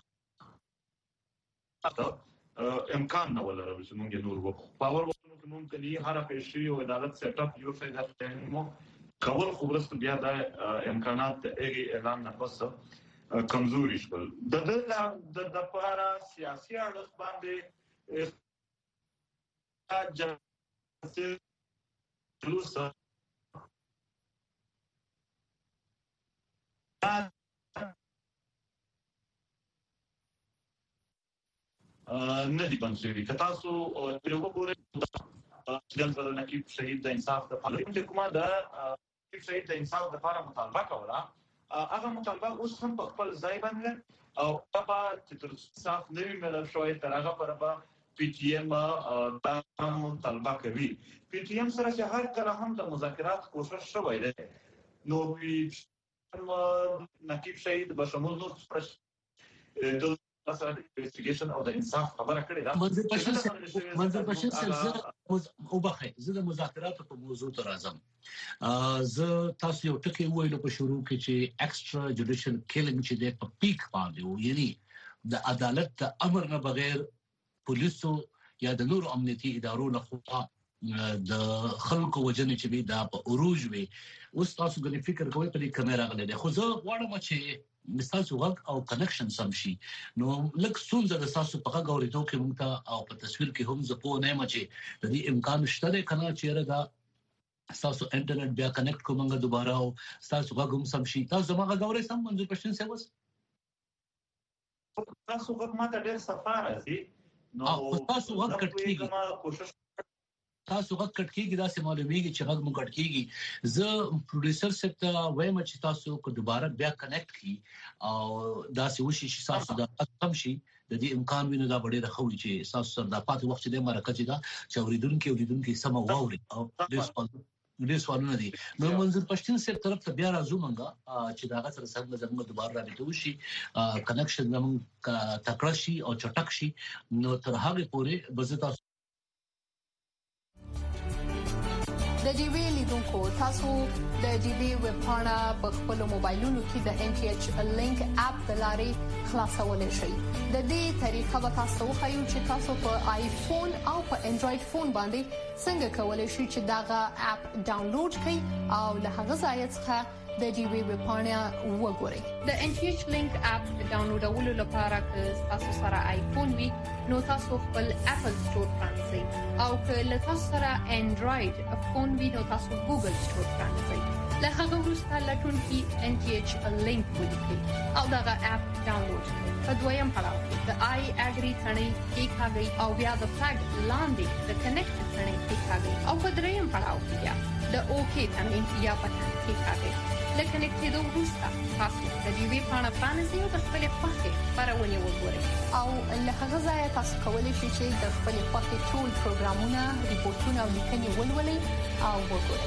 S7: امکان نه ولرو چې مونږ نور وو پاور وو چې مونږ کلی هر پیشي او عدالت سیټ اپ یو څه د مو کول خو ورسته بیا د امکانات ایږي اعلان نه پس کمزوري شول د د د لپاره سیاسي اړخ باندې اجازه تلوسه نه دي بنسوي کتا سو یو ګورې جل بدل نقيب شهید د انصاف د پاره چې کومه د نقيب شهید د انصاف د لپاره مطالبه کوله هغه مطالبه اوس هم په خپل ځای باندې او په چې تر صاف نوی مل شوې تر هغه پر به پی ټی ایم دا مطالبه کوي پی ټی ایم سره چې هر کله هم د مذاکرات کوشش شوی دی نو پی نقيب شهید بشمول نو د مثلا انویسټیګیشن او د انصاف خبره کړې ده
S2: منظر بشیر منظر بشیر سره او بخې زه د مذاکراتو په موضوع ته راځم زه تاسو یو ټکی ویلو په شروع کې چې ایکسترا جوډیشل کیلینګ چې د په پیک باندې و یعنی د عدالت د امر نه بغیر پولیسو یا د نور امنیتي ادارو له خوا د خلکو وجنه چې به دا په اوروج وي اوس تاسو غوښتل فکر کوئ په دې کیمرا غلې خو زه غواړم چې مثال وګ او کنکشن سم شي نو لکه څنګه د تاسو په غوړېدو کې موږ او په تصویر کې هم زه په نه مچې د دې امکان شته کنه چې دا تاسو انټرنیټ بیا کنیکټ کومه دوباره او تاسو غوږم سم شي تاسو ما غوړې سم منځ پښتون څه وس
S7: تاسو غوږ ماته ډېر سفاره دي نو
S2: تاسو غوږ کټ کیږي
S7: کوشش
S2: تاسو غوږ کټ کیږي دا سه معلومیږي چې غوږ مو کټ کیږي زه پروډوسر سره وایم چې تاسو کو دوباره بیا کنیکټ کی او دا سه وشي چې تاسو دا کم شي د دې امکان ویني دا ډېر خوي چې تاسو سره د پاتې وخت د مرکه چې دا چې اوریدونکو اوریدونکو سم واوري او دې سوالونه دي نو منظر پښتون سره طرف ته بیا راځو مونږه چې دا غسر څنګه زموږ دوباره راځي وشي کنیکشن زموږ تکړه شي او چټک شي نو تر هغه پورې بزتا
S5: د ډي وی لیدونکو تاسو د ډي وی ویب پاڼه په خپل موبایلونو کې د ان ټي ایچ لینک اپ د لارې خلاصولای شئ د دې طریقه به تاسو خو چې تاسو په آیفون او په انډراید فون باندې څنګه کولای شئ چې داغه اپ ډاونلوډ کړئ او له هغه ځای څخه د ډي وی ویب پاڼه وګورئ د ان ټي ایچ لینک اپ ډاونلوډولو لپاره که تاسو سره آیفون وي نو تاسو خپل اپل سٹور پرانځئ او که له تاسو سره انډراید فون وي نو تاسو ګوګل سٹور پرانځئ له هغه وروسته لټون کې ان ټي ایچ لینک ولیکئ او داغه اپ ډاونلوډ کړئ په دویم پړاو کې د آی اګری ثنې کې کاږي او بیا د فلګ لاندې د کنیکټ ثنې کې کاږي او په دریم پړاو کې بیا د اوکې ثنې یا پټه کې کاږي لکه نکته دوه وروسته تاسو د ډي وی پاڼه پرانځئ او د خپل خوښې خبرونه وګورئ او له هغه ځای تاسو کولی شئ چې د خپل خوښې ټول پروګرامونه ریپورتونه او لیکنې ولولئ او وګورئ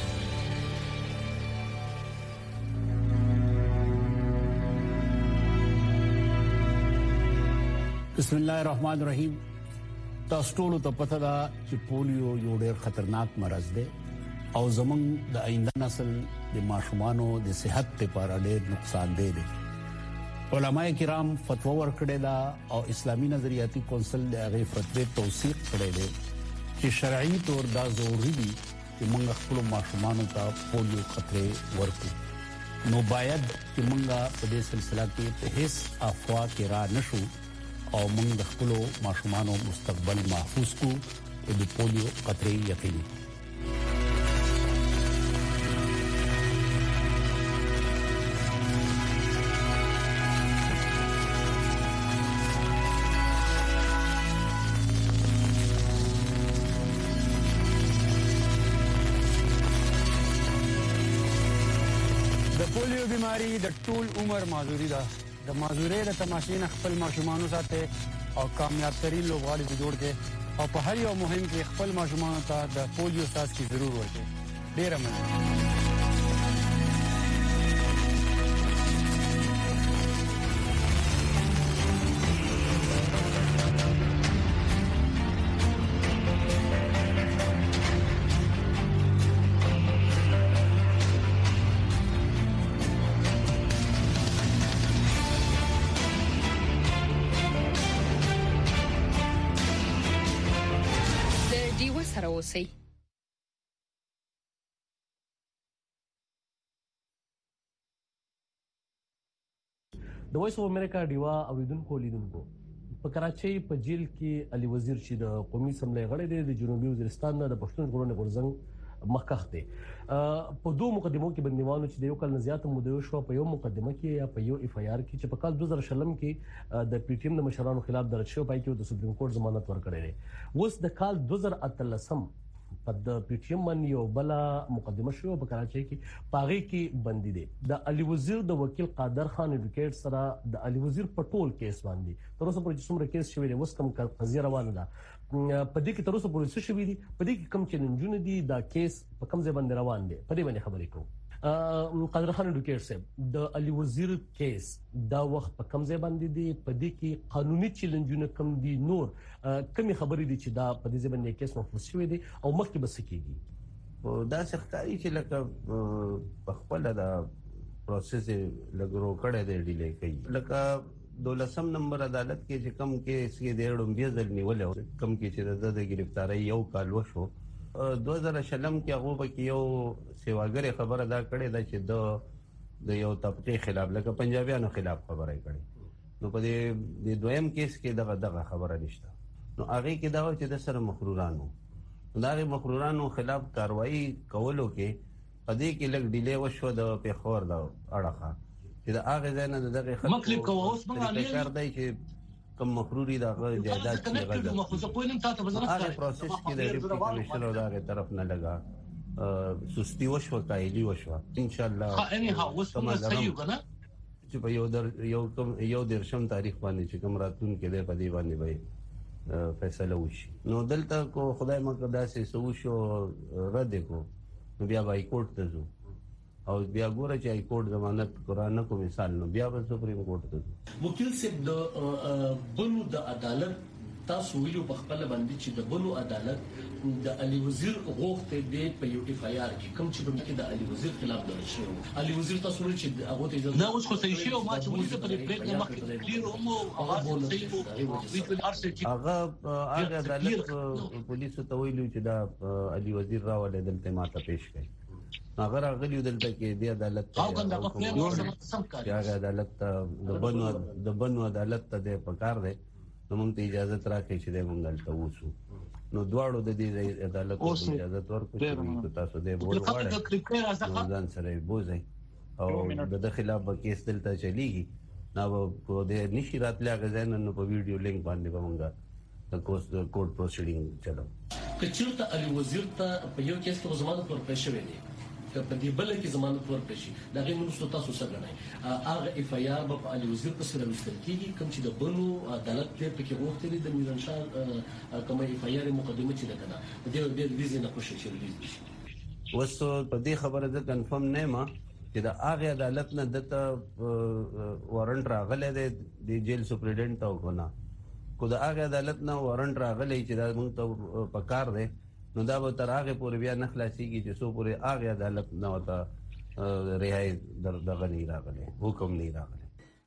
S6: بسم الله الرحمن الرحیم تاسو ټول ته پته ده چې پولیو یو ډېر خطرناک مرض دی او زمونږ د آینده نسل د ماشومانو د صحت لپاره ډېر نقصان دی علماء کرام فتوا ورکړې ده او اسلامي نظریاتي کونسل د هغه فتوی توثیق کړې ده چې شرعي تور دا ضروري دي چې موږ خپل ماشومانو ته پولیو خطرې ورکړو نو باید چې موږ په دې سلسله کې په هیڅ افوا کې را نشو او موږ د خپل ماشومانو مستقبل محفوظ کو د پولیو خطرې یقیني
S8: بیماری د ټول عمر معذوري ده د معذوري د تماشین خپل ماشومان سره او کامیاب ترين لوبغاړي جوړ کې او په هر یو مهم کې خپل ماشومان ته د پولیو ساس کی ضرور ورته ډیر مننه
S5: اوسئ.
S3: د وایس اف امریکا ډیوا اوریدونکو لیدونکو په کراچۍ په جیل کې علي وزیر چې د قومي سملې غړی دی د جنوبي وزیرستان د پښتون ژغورنې غورځنګ مخکخ دي. په دوه مقدمو کې بندیوانو چې د یو کال نه زیات مودې شو په یو مقدمه کې یا په یو اف آی آر کې چې په کال دوه زره شلم کې د پی ټی ایم د مشرانو خلاف درج شو پای کې د سپریم کورټ ضمانت ورکړی. اوس د کال دوه زره اتلسم په د پی ټی ایم باندې یو بل مقدمه شو په کراچۍ کې پاغي کې بندي دي. د علي وزیر د وکیل قادر خان ایډوکیټ سره د علي وزیر په ټول کیس باندې تر اوسه پورې څومره کیس شوی دی اوس کوم قضیه روانه ده په دې کې تر اوسه پورې څه شوی دي په دې کې کوم چیلنجونه دي دا کیس په کوم ځای باندې روان دي په دې باندې خبرې کوو. قادر خان ایډوکیټ صاحب د علي وزیر کیس دا وخت په کوم ځای باندې دي په دې کې قانوني چیلنجونه کوم دي نور کومي خبرې دي چې دا په دې ځای باندې کیس محفوظ شوی دي او مخکې بس کېږي
S9: دا څختاري چې لکه په خپل دا پروسس لګرو کړه دی ډیلی کوي لکه دولسم نمبر عدالت کې چې کم کې کې د اړومبي ځل نیول کم کې چې د گرفتاری یو کال وشو دوه زره شلم کې هغه به یو سیواګر خبره دا کړې ده چې د د یو طبقه خلاف لکه پنجابیانو خلاف خبره کړې نو په دې د دویم کیس کې دغه دغه خبره نشته. نو هغه کې دا چې د سره مخرورانو دا غي مخرورانو خلاف کاروایی کولو کې پدې کې لګ ډیلی وشو د پیښور دا اړه چې دا هغه ځای نه دغه خلک
S2: مطلب کوه اوس باندې
S9: کار دی چې کم مخروري دا جائیداد کې غږ
S2: مخزه کوینم تاسو په ځنه
S9: هغه پروسس کې د ډیپټي کمشنر دغه طرف نه لگا سستی وشو کایلی وشو ان شاء الله
S2: ها اني ها اوس په صحیح کنه
S9: چې په یو در یو کم یو درشم تاریخ باندې چې کوم راتون کې د پدی باندې وای فیصله وشي. نو دلته کو خدای مقدس سه سوشو رد کو نو بیا وای کورټ ته ځو او بیا ګوره چې ای کورټ ضمانت قران کو مثال نو بیا په سپریم کورټ ته ځو.
S3: وکیل صاحب د بنو د عدالت تاسو ویلو په خپل باندې چې د بنو عدالت د علي وزیر غوښته دی په یو اف آی آر کې کوم چې په د علي وزیر خلاف درج شوی علي وزیر تاسو ولې چې هغه ته اجازه
S2: نه اوس خو صحیح شی او ما چې ولې په دې پریکړه مخکې کلیر هم هغه صحیح وو ویل ارسه
S9: هغه هغه عدالت پولیسو ته ویلو چې دا علي وزیر راولې دلته ماته پیش کړي اگر غلیو دلته کې دی عدالت
S2: او کنده په خپل نور سم کاری
S9: هغه عدالت د بنو د بنو عدالت ته د پکار دی نو موږ ته اجازه راکړي چې د موږ دلته ووسو. نو دواړو د دې عدالت ته اجازه ورکړي چې تاسو د بول وړه ځان سره بوزي او د خلاف به کیس دلته چلیږي نو په دې نشي راتلیا غزان نو په ویډیو لینک باندې کومه د کوس د کورټ پروسیډینګ چلو.
S3: کچېرته علي وزیر ته په یو کیس کې ضمانت ورکړل شوی دی په دې بل کې ضمانت ورکړي شي دا غي نو تاسو څنګه نه هغه اف آی آر په علي وزیر په سره مستل کیږي کوم چې د بنو عدالت ته پکې وخت لري د میران شاه کوم اف آی آر مقدمه چې ده کنه د دې د ریزه نه خوشی چې ریلیز شي.
S9: وسو په دې خبره ده کنفرم نه ما چې دا هغه عدالت نه دته وارنټ راغله د جیل سپرډنټ او کنه کو دا هغه عدالت نه وارنټ راغلی چې دا موږ ته پکار دی نو دا به تر هغه پورې بیا نه خلاصيږي چې سو پورې هغه عدالت نه وتا رهایی در دغه نه راغلی حکم نه راغلی.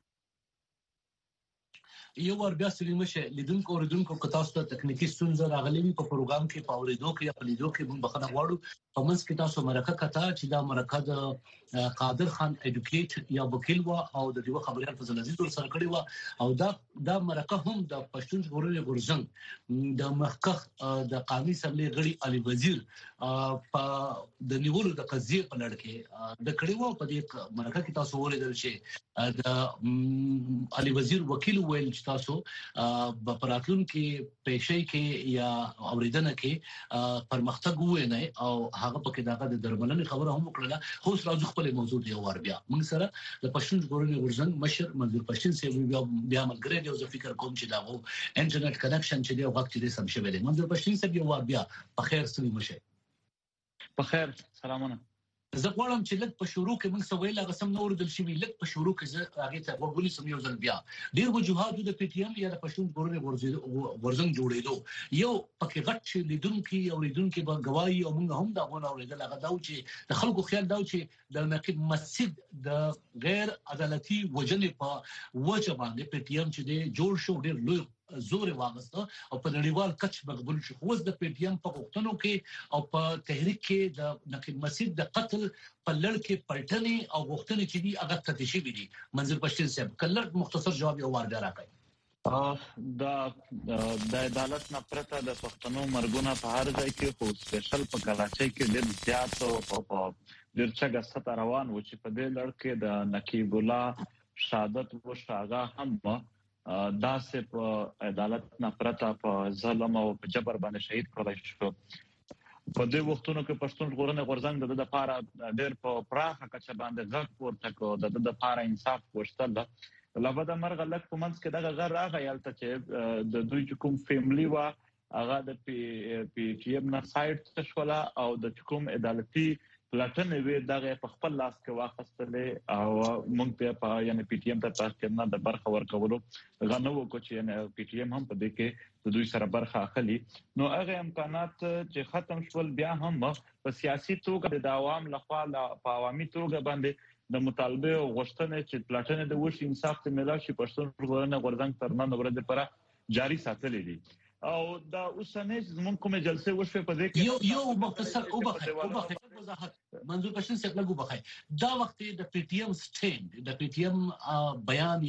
S2: یو ور بیا سلیمه شه لیدونکو اوریدونکو که تاسو ته تکنیکی ستونزه راغلي په پروګرام کې پاوریدو کې یا په لیدو کې موږ بخښنه غواړو په منځ کې تاسو مرکه کته چې دا مرکه د قادر خان ایډوکیټ یا وکیل و او د دیو خبريال فضل عزیز ور سره کړی و او دا دا مرکه هم د پښتون ژغورنې غورځنګ د مخکخ د قومي سملې غړي علي وزیر په د نیولو د قضیه په لړ کې د کړي و په دې مرکه کې تاسو ولیدل چې د علي وزیر وکیل ویل تاسو په پراتلون کې پېښې کې یا اوریدنه کې پرمختګ ویني او هغه پکې دغه د درملنې خبره هم وکړه خو راځو خپل موضوع دی ور بیا موږ سره د پښتون ژغورنې غورځنګ مشر منظور پښتون سي بیا بیا ملګری دی او فکر کوم چې داغو انټرنیټ کنکشن چې دی او وخت دې سم شوی دی منظور پښتون سي بیا ور بیا په خیر سلیم شه
S10: په خیر سلامونه.
S2: زه غواړم چې لږ په شروع کې موږ سویل هغه سم نور دل شي لږ په شروع کې زه هغه ته وګورم سم یو ځل بیا ډیر وجوهات د پی ټی ایم یا د پښتون ژغورنې غورځنګ جوړېدو یو پکې غټ چې لیدونکو او لیدونکو به گواهی او موږ هم دا غوڼه اوریدل هغه دا چې د خلکو خیال دا چې د نقیب مسجد د غیر عدالتي وجنې په وجه باندې پی ټی ایم چې دی جوړ شو ډیر لوی زور واغسته او په نړیوال کچ مقبول شو خو د پی ټی ایم په غوښتنو کې او په تحریک کې د نقیب مسجد د قتل په لړ کې پلټنې او غوښتنې چې دي هغه تدشي دي منظور پښتون صاحب کله مختصر جواب یو ورته راکړي.
S10: دا د عدالت نه پرته د پښتنو مرګونه په هر ځای کې خو سپیشل په کراچۍ کې ډېر زیات او په ډېر څنګه ست روان و چې په دې لړ کې د نقیب الله شهادت و شاغا هم داسې په عدالت نه پرته په ظلم او په جبر باندې شهید کړل شو. په دې وختونو کې پښتون ژغورنې غورځنګ د لپاره ډېر په پراخه کچه باندې غږ پورته کړ د لپاره انصاف غوښتل. لابد مرغ لک په منځ کې دغه غږ راغی یالته چې د دوی کوم فیملی وا هغه د پی پی ټی ایم نه سایت تشولا او د کوم عدالتي پلاتنه وی دغه په خپل لاس کې واخستلې او موږ په یعنی پی ټی ایم ته تاسو کې نه د برخه ورکولو غنو کو چې یعنی پی ټی ایم هم په دې کې د دوی سره برخه اخلي. نو هغه امکانات چې ختم شول بیا هم په سیاسي توګه د عوام لخوا په عوامي توګه باندې د مطالبه او غوښتنې چې پلاتنه د وش انصاف ته ملاوي شي پښتون ژغورنې غورځنګ تر نن ورځې لپاره جاري ساتلې دي او دا اوسنۍ زموږ کومه جلسه وشوه په دې کې
S2: یو یو مختصر او بخښه او بخښه وضاحت منظور پښتون څخه لګو بخښه دا وخت د پی ټی ایم سټینډ د پی ټی ایم بیان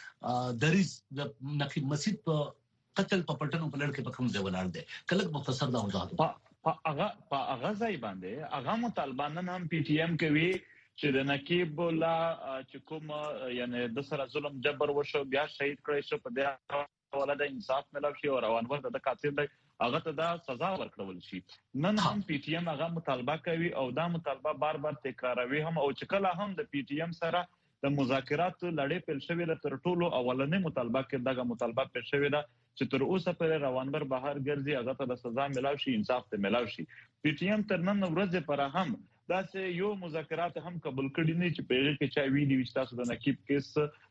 S2: یا دریز د نقیب مسجد په قتل په پټنو په لړ کې په کوم ځای ولاړ دی کله مختصر دا وضاحت
S10: په هغه په هغه ځای باندې هغه مطالبه نن هم پی ټی ایم کوي چې د نقیب الله چې کوم یعنی د سره ظلم جبر وشو بیا شهید کړی شو په دې حواله د انصاف ملو شي او روانور د قاتل دی هغه ته دا سزا ورکړل شي. نن هم پی ټی ایم هغه مطالبه کوي او دا مطالبه بار بار تکراروي هم او چې کله هم د پی ټی ایم سره د مذاکرات لړۍ پیل شوې ده تر ټولو اولنې مطالبه کې دغه مطالبه پیل شوې ده چې تر اوسه پر روانور بهر ګرځي هغه ته د سزا ملو شي انصاف ته ملو شي. پی ټی ایم تر نن ورځې پر هم دا چې یو مذاکرات هم قبول کړي نه چې پیغه کې چا ویلي وي تاسو د نقیب کیس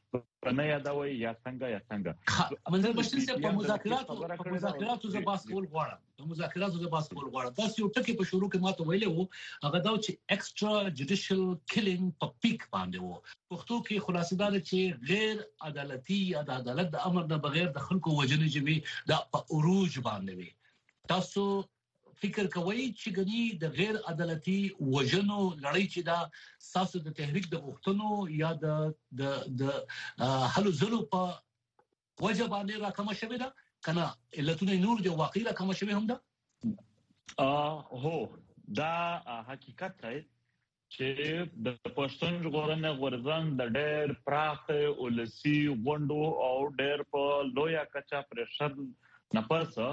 S10: په نه یادوي یا څنګه یا څنګه
S2: منځ بشین چې په مذاکراتو په مذاکراتو ز باس کول غواړم په مذاکراتو ز باس کول غواړم دا یو ټکی په شروع کې ماته ویلې وو هغه دا چې ایکسترا جوډیشل کیلینګ په پیک باندې وو پښتو کې خلاصې دا چې غیر عدالتي یا د عدالت د امر نه بغیر د خلکو وجنې چې دا په عروج باندې وي. تاسو فکر کوي چې غني د غیر عدالتي وجنو لړۍ چې دا ساسو د تحریک د غوښتنو یا د د د حل زلو په وجه باندې راکمه شوې ده کنه علتونه نور دی واقعي راکمه شوې هم ده
S10: ا هو دا حقیقت دی چې د پښتون ژغورنې غورځنګ د ډېر پراخ ولسی غونډو او ډېر په لویا کچا پرشر نپرسه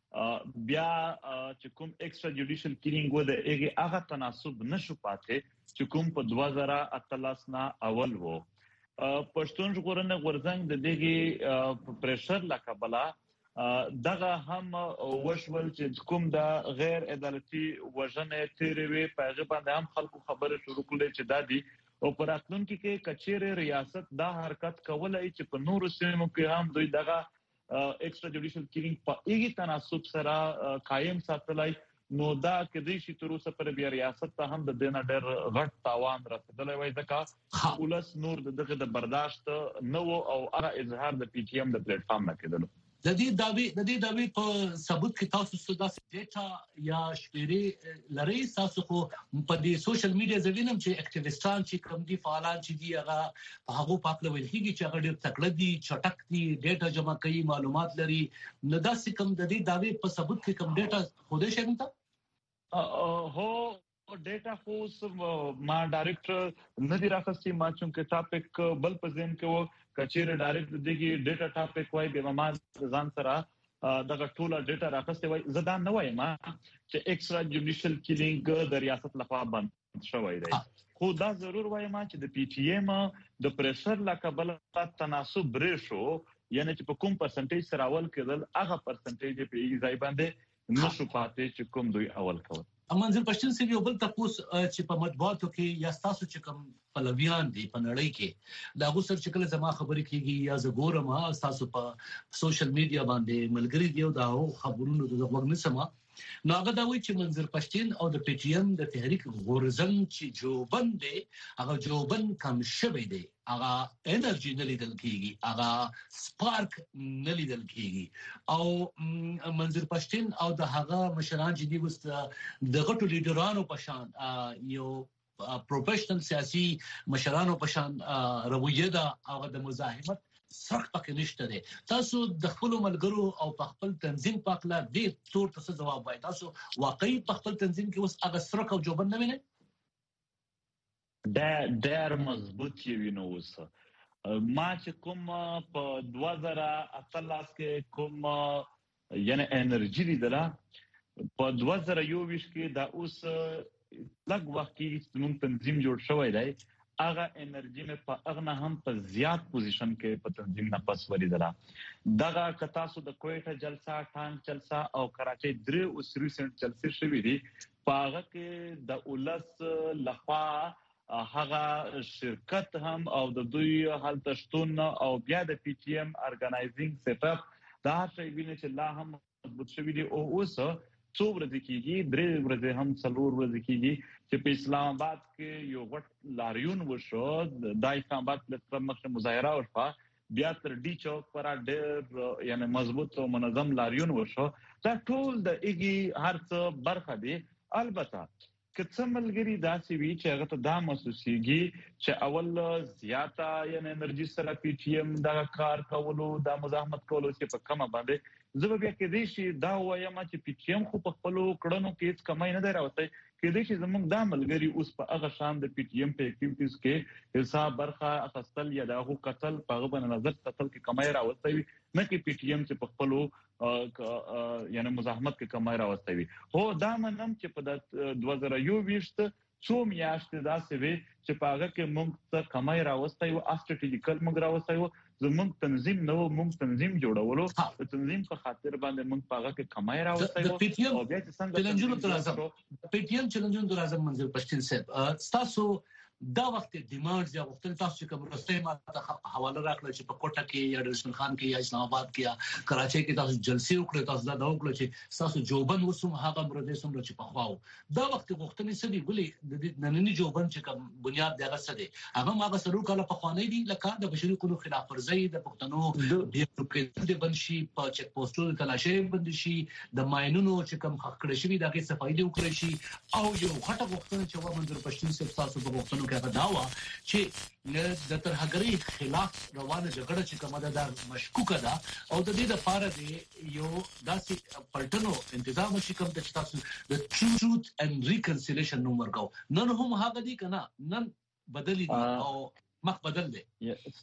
S10: بیا چې کوم ایکسترا جوډیشل کیلینګ و د ایغه هغه تناسب نشو پاتې چې کوم په دوه زره اتلس نه اول وو. پښتون ژغورنې غورځنګ د دغه پرشر لکبلا دغه هم وشول چې کوم د غیر عدالتي وژنې تیروي په هغه باندې هم خلکو خبره شروع کړې چې دا دي او پر اتلونکو کې کچېره ریاست دا حرکت کولای چې په نورو سیمو کې هم دوی دغه ایکسترا جوډیشل کیلینګ په ایغه تناسب سره قائم ساتلای نو دا کدي شي تر اوسه پر بیا ریاست ته هم د دینه ډېر غټ تاوان رسیدلی وای ځکه ولس نور دغه د برداشت نو او هغه اظهار د پی ټی ایم د پلیټ فارم نه کېدل.
S2: د دې داوی د دې داوی په ثبوت کې تاسو څه داسې ډیټا یا شمیرې لري تاسو خو په دې سوشل میډیا زوینم چې اکټیویستان چې کوم دي فعالان چې دي هغه په هغه پاک لوي کېږي چې هغه ډېر تکړه دي چټک دي ډیټا جمع کوي معلومات لري نو داسې کوم د دې داوی په ثبوت کې کوم ډیټا خوده شي
S10: ته هو ډیټا خو ما ډایرکټ نه دی راخستي ما چې ټاپک بل په ځین کې و کچېره ډایرکټ دغه ډیټا ټاپک وای به ما ځان سره دغه ټوله ډیټا راخسته وای زدا نه وای ما چې ایکسترا جوډیشل کیلینګ د ریاست لخوا بند شوی دی خو دا ضرور وای ما چې د پی ټی ایم د پریشر لکبل تناسب ریشو یعنی چې په کوم پرسنټیج سره اول کېدل هغه پرسنټیج په ای ځای باندې نشو پاتې چې کوم دوی اول کول.
S2: امانځل پښتون سي یو بل تاسو چې په مطبوعاتو کې یا تاسو چې کوم پلویان دي په نړۍ کې دا غوسر چې کله زما خبرې کیږي یا زګورم تاسو په سوشل میډیا باندې ملګری دی او دا خبرونو د وګ نه سما نو هغه دا وایي چې منظر پښتون او د پی ټی ایم د تحریک غورځنګ چې جوبن دی هغه جوبن کم شوی دی هغه انرژي نه لیدل کیږي هغه سپارک نه لیدل کیږي او منظر پښتون او د هغه مشران چې دی وست د غټو لیډرانو په شان یو پروفیشنل سیاسي مشرانو په شان رویه ده هغه د مزاحمت سرک پکې نشته دی. تاسو د خپل ملګرو او په خپل تنظیم په اړه دې تور څه جواب وایي؟ تاسو واقعي په خپل تنظیم کې اوس هغه سرک او جوبن نه وینئ؟
S10: دا ډېر مضبوط یې نو اوس ما چې کوم په دوه زره اتلس کې کوم یعنی انرژي لیدله په دوه زره یوویشت کې دا اوس لږ وخت کې زموږ تنظیم جوړ شوی دی. هغه انرژي مې په هغه نه هم په زیات پوزیشن کې په تنظیم نه پس ولیدله. دغه که تاسو د کویټه جلسه، ټانک جلسه او کراچۍ درې اوس ریسنټ جلسې شوي دي، په هغه کې د ولس لخوا هغه شرکت هم او د دوی هلته شتون او بیا د پی ټي ایم ارګنایزینګ سیټ اپ دا شی ویني چې لا هم مضبوط شوي دي. او اوس څو ورځې کېږي، درې ورځې هم څلور ورځې کېږي چې په اسلام آباد کې یو غټ لاریون وشو. د اسلام آباد پلتفارم مخې مظاهره وشوه، بیا تر ډي چوک پورې ډېر یعنی مضبوط او منظم لاریون وشو. دا ټول د ایږي هر څه برخه دي. البته که څه ملګري داسې وي چې هغه ته دا محسوسېږي چې اول زیاته یعنی انرژي سره پی ټي ایم دغه کار کولو، دا مزاحمت کولو چې په کمه باندې زه به بیا کېدای شي دا ووایم چې پی ټي ایم خو په خپلو کړنو کې هېڅ کمی نه دی راوستی. کېدای شي زموږ دا ملګري اوس په هغه شان د پی ټي ایم په اکټیویټیز کې حساب برخه اخیستل یا د هغو کتل په هغه باندې نظر کتل کې کمی راوستی وي، نه کې پی ټي ایم چې په خپلو یعنی مزاحمت کې کمی راوستی وي. هو دا منم چې په د دوه زره یوویشت څو میاشتې داسې وي چې په هغه کې موږ څه کمی راوستی وو، اسټریټیجیکل موږ راوستی وو. زموږ تنظیم نه و، موږ تنظیم جوړولو، د تنظیم په خاطر باندې موږ په هغه کې کمی راوستی وو.
S2: د پی ټي ایم چیلنجونو تر اعظم پی ټي ایم چیلنجونو تر اعظم منظور پښتین صاحب، ستاسو دا وخت ډیمانډز یا غوښتنې تاسو چې کوم رسته ما ته حواله راکړه چې په کوټه کې یا رسول خان کې یا اسلام آباد کې یا کراچۍ کې تاسو جلسې وکړې، تاسو دا دا وکړه چې تاسو جوبن وسوم هغه مرده سم چې په خواو دا وخت غوښتنې سړي ولې د نننی جوبن چې کوم بنیاد دغه څه دی هغه ما سره کله په خوانې دي لکه د بشري قانون خلاف ورزي د پښتنو د بنشي په چک پوسټونو تلاشي بند شي، د ماينونو چې کوم حق کړی شي دغه صفایي وکړي شي. او یو غټه غوښتنه چې و منظور پښتین صاحب تاسو په غوښتنو کې داوا چې د ترهګرۍ خلاف روانه جګړه چې کومه ده مشکوکه ده او د دې لپاره دی یو داسې پلټنو انتظام شي کوم چې تاسو د ټروث اند ریکنسیلیشن نوم ورکاو. نن هم هغه دي کنه، نن بدلی دي او مخ بدل دي.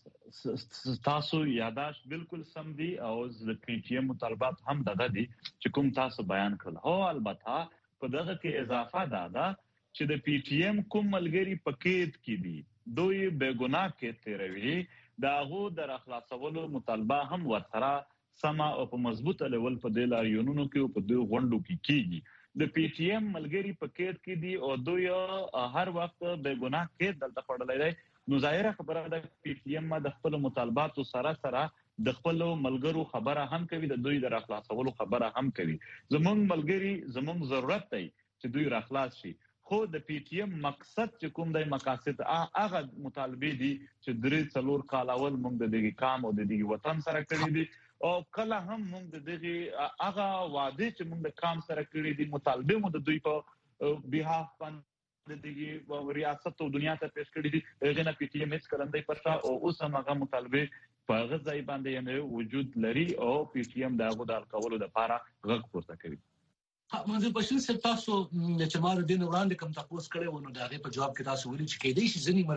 S10: تاسو یاداش بالکل سم دي او د پی ټي ایم مطالبات هم دغه دي چې کوم تاسو بیان کړل. هو البته په دغه کې اضافه ده ده چې د پی ټي ایم کوم ملګری پکېد کې دي، دوی بے ګناه کې تیروي، دا غو در اخلاصولو مطالبه هم ورسره سما او په مضبوطه لیول په د لاریونونو کې او په د غونډو کې کیږي. د پی ټي ایم ملګری پکېد کې دي او دوی هر وخت بے ګناه کې دلته پړلای دی. نو ظاهره خبره ده پی ټي ایم د خپل مطالباتو سره سره د خپل ملګرو خبره هم کوي، د دوی در اخلاصولو خبره هم کوي. زمونږ ملګری زمونږ ضرورت دی چې دوی راخلاص شي، خو د پی ټي ایم مقصد چې کوم دی مقاصد هغه مطالبه دي چې درې څلور کال اول موږ د دغه کام او د دغه وطن سره کړی دي او کله هم موږ د دغه هغه وعده چې موږ د کام سره کړی دي مطالبه مو د دوی په بهاف باندې دغه ریاست او دنیا ته پیش کړی دي. هغه نه پی ټي ایم هیڅ کړندې پرشا او اوس هم هغه مطالبه په هغه ځای باندې یعنی وجود لري او پی ټي ایم دغه د کولو لپاره غږ پورته کوي.
S2: منظور پښتین صاحب تاسو چې ما د دین وړاندې کوم تاسو کړي ونه دا غي په جواب کې تاسو ویلي چې کېدې شي ځنی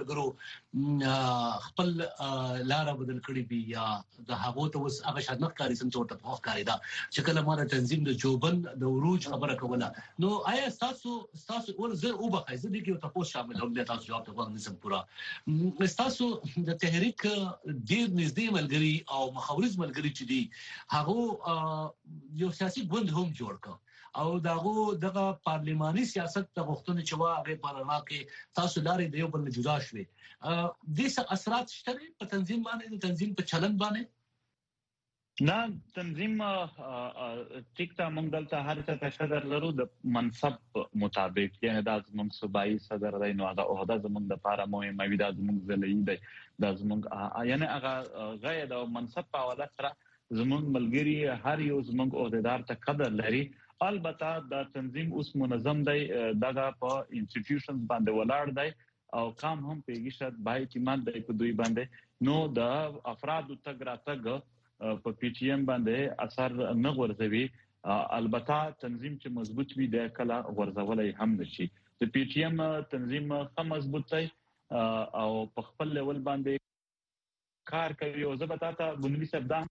S2: ملګرو خپل لار بدل کړي بي یا د هغه ته وس هغه شادنه کاری سم څورته په کاری دا چې کله ما د تنظیم د جوبن د وروج خبره کوله. نو آیا تاسو تاسو ور زه او بخای زه دي کې تاسو شامل هم د تاسو جواب ته ورنسم پورا تاسو د تحریک ډیر نږدې ملګري او مخاورز ملګري چې دي هغه یو سیاسي ګوند هم جوړ کړ او داغو دغه پارلماني سیاست ته غوښتنه چې واغې پارلمان کې تاسو لارې د یو بل جدا شوي، د څه اثرات شته په تنظیم باندې، د تنظیم په چلن باندې؟
S10: نه تنظیم ټیک ته موږ دلته هر څه ته صدر لرو د منصب مطابق، یعنی دا زموږ صوبایي صدر دی نو هغه عہده زموږ د لپاره مهمه وي، دا زموږ ځلې دی، دا زموږ یعنی هغه غیر د منصب په حواله سره زموږ ملګری هر یو زموږ عہدیدار ته قدر لري. البته دا تنظیم اوس منظم دی، دغه په انسټیټیوشنز باندې ولاړ دی او قام هم پیږي شاید با اعتماد دی په دوی باندې نو د افراد تګ را تګ په پی ټی ایم باندې اثر نه غورځوي البته تنظیم چې مضبوط وي د کله غورځولای هم نشي د پی ټی ایم تنظیم هم مضبوط دی او په خپل لیول باندې کار کوي او زه به تاسو بنوي سبدا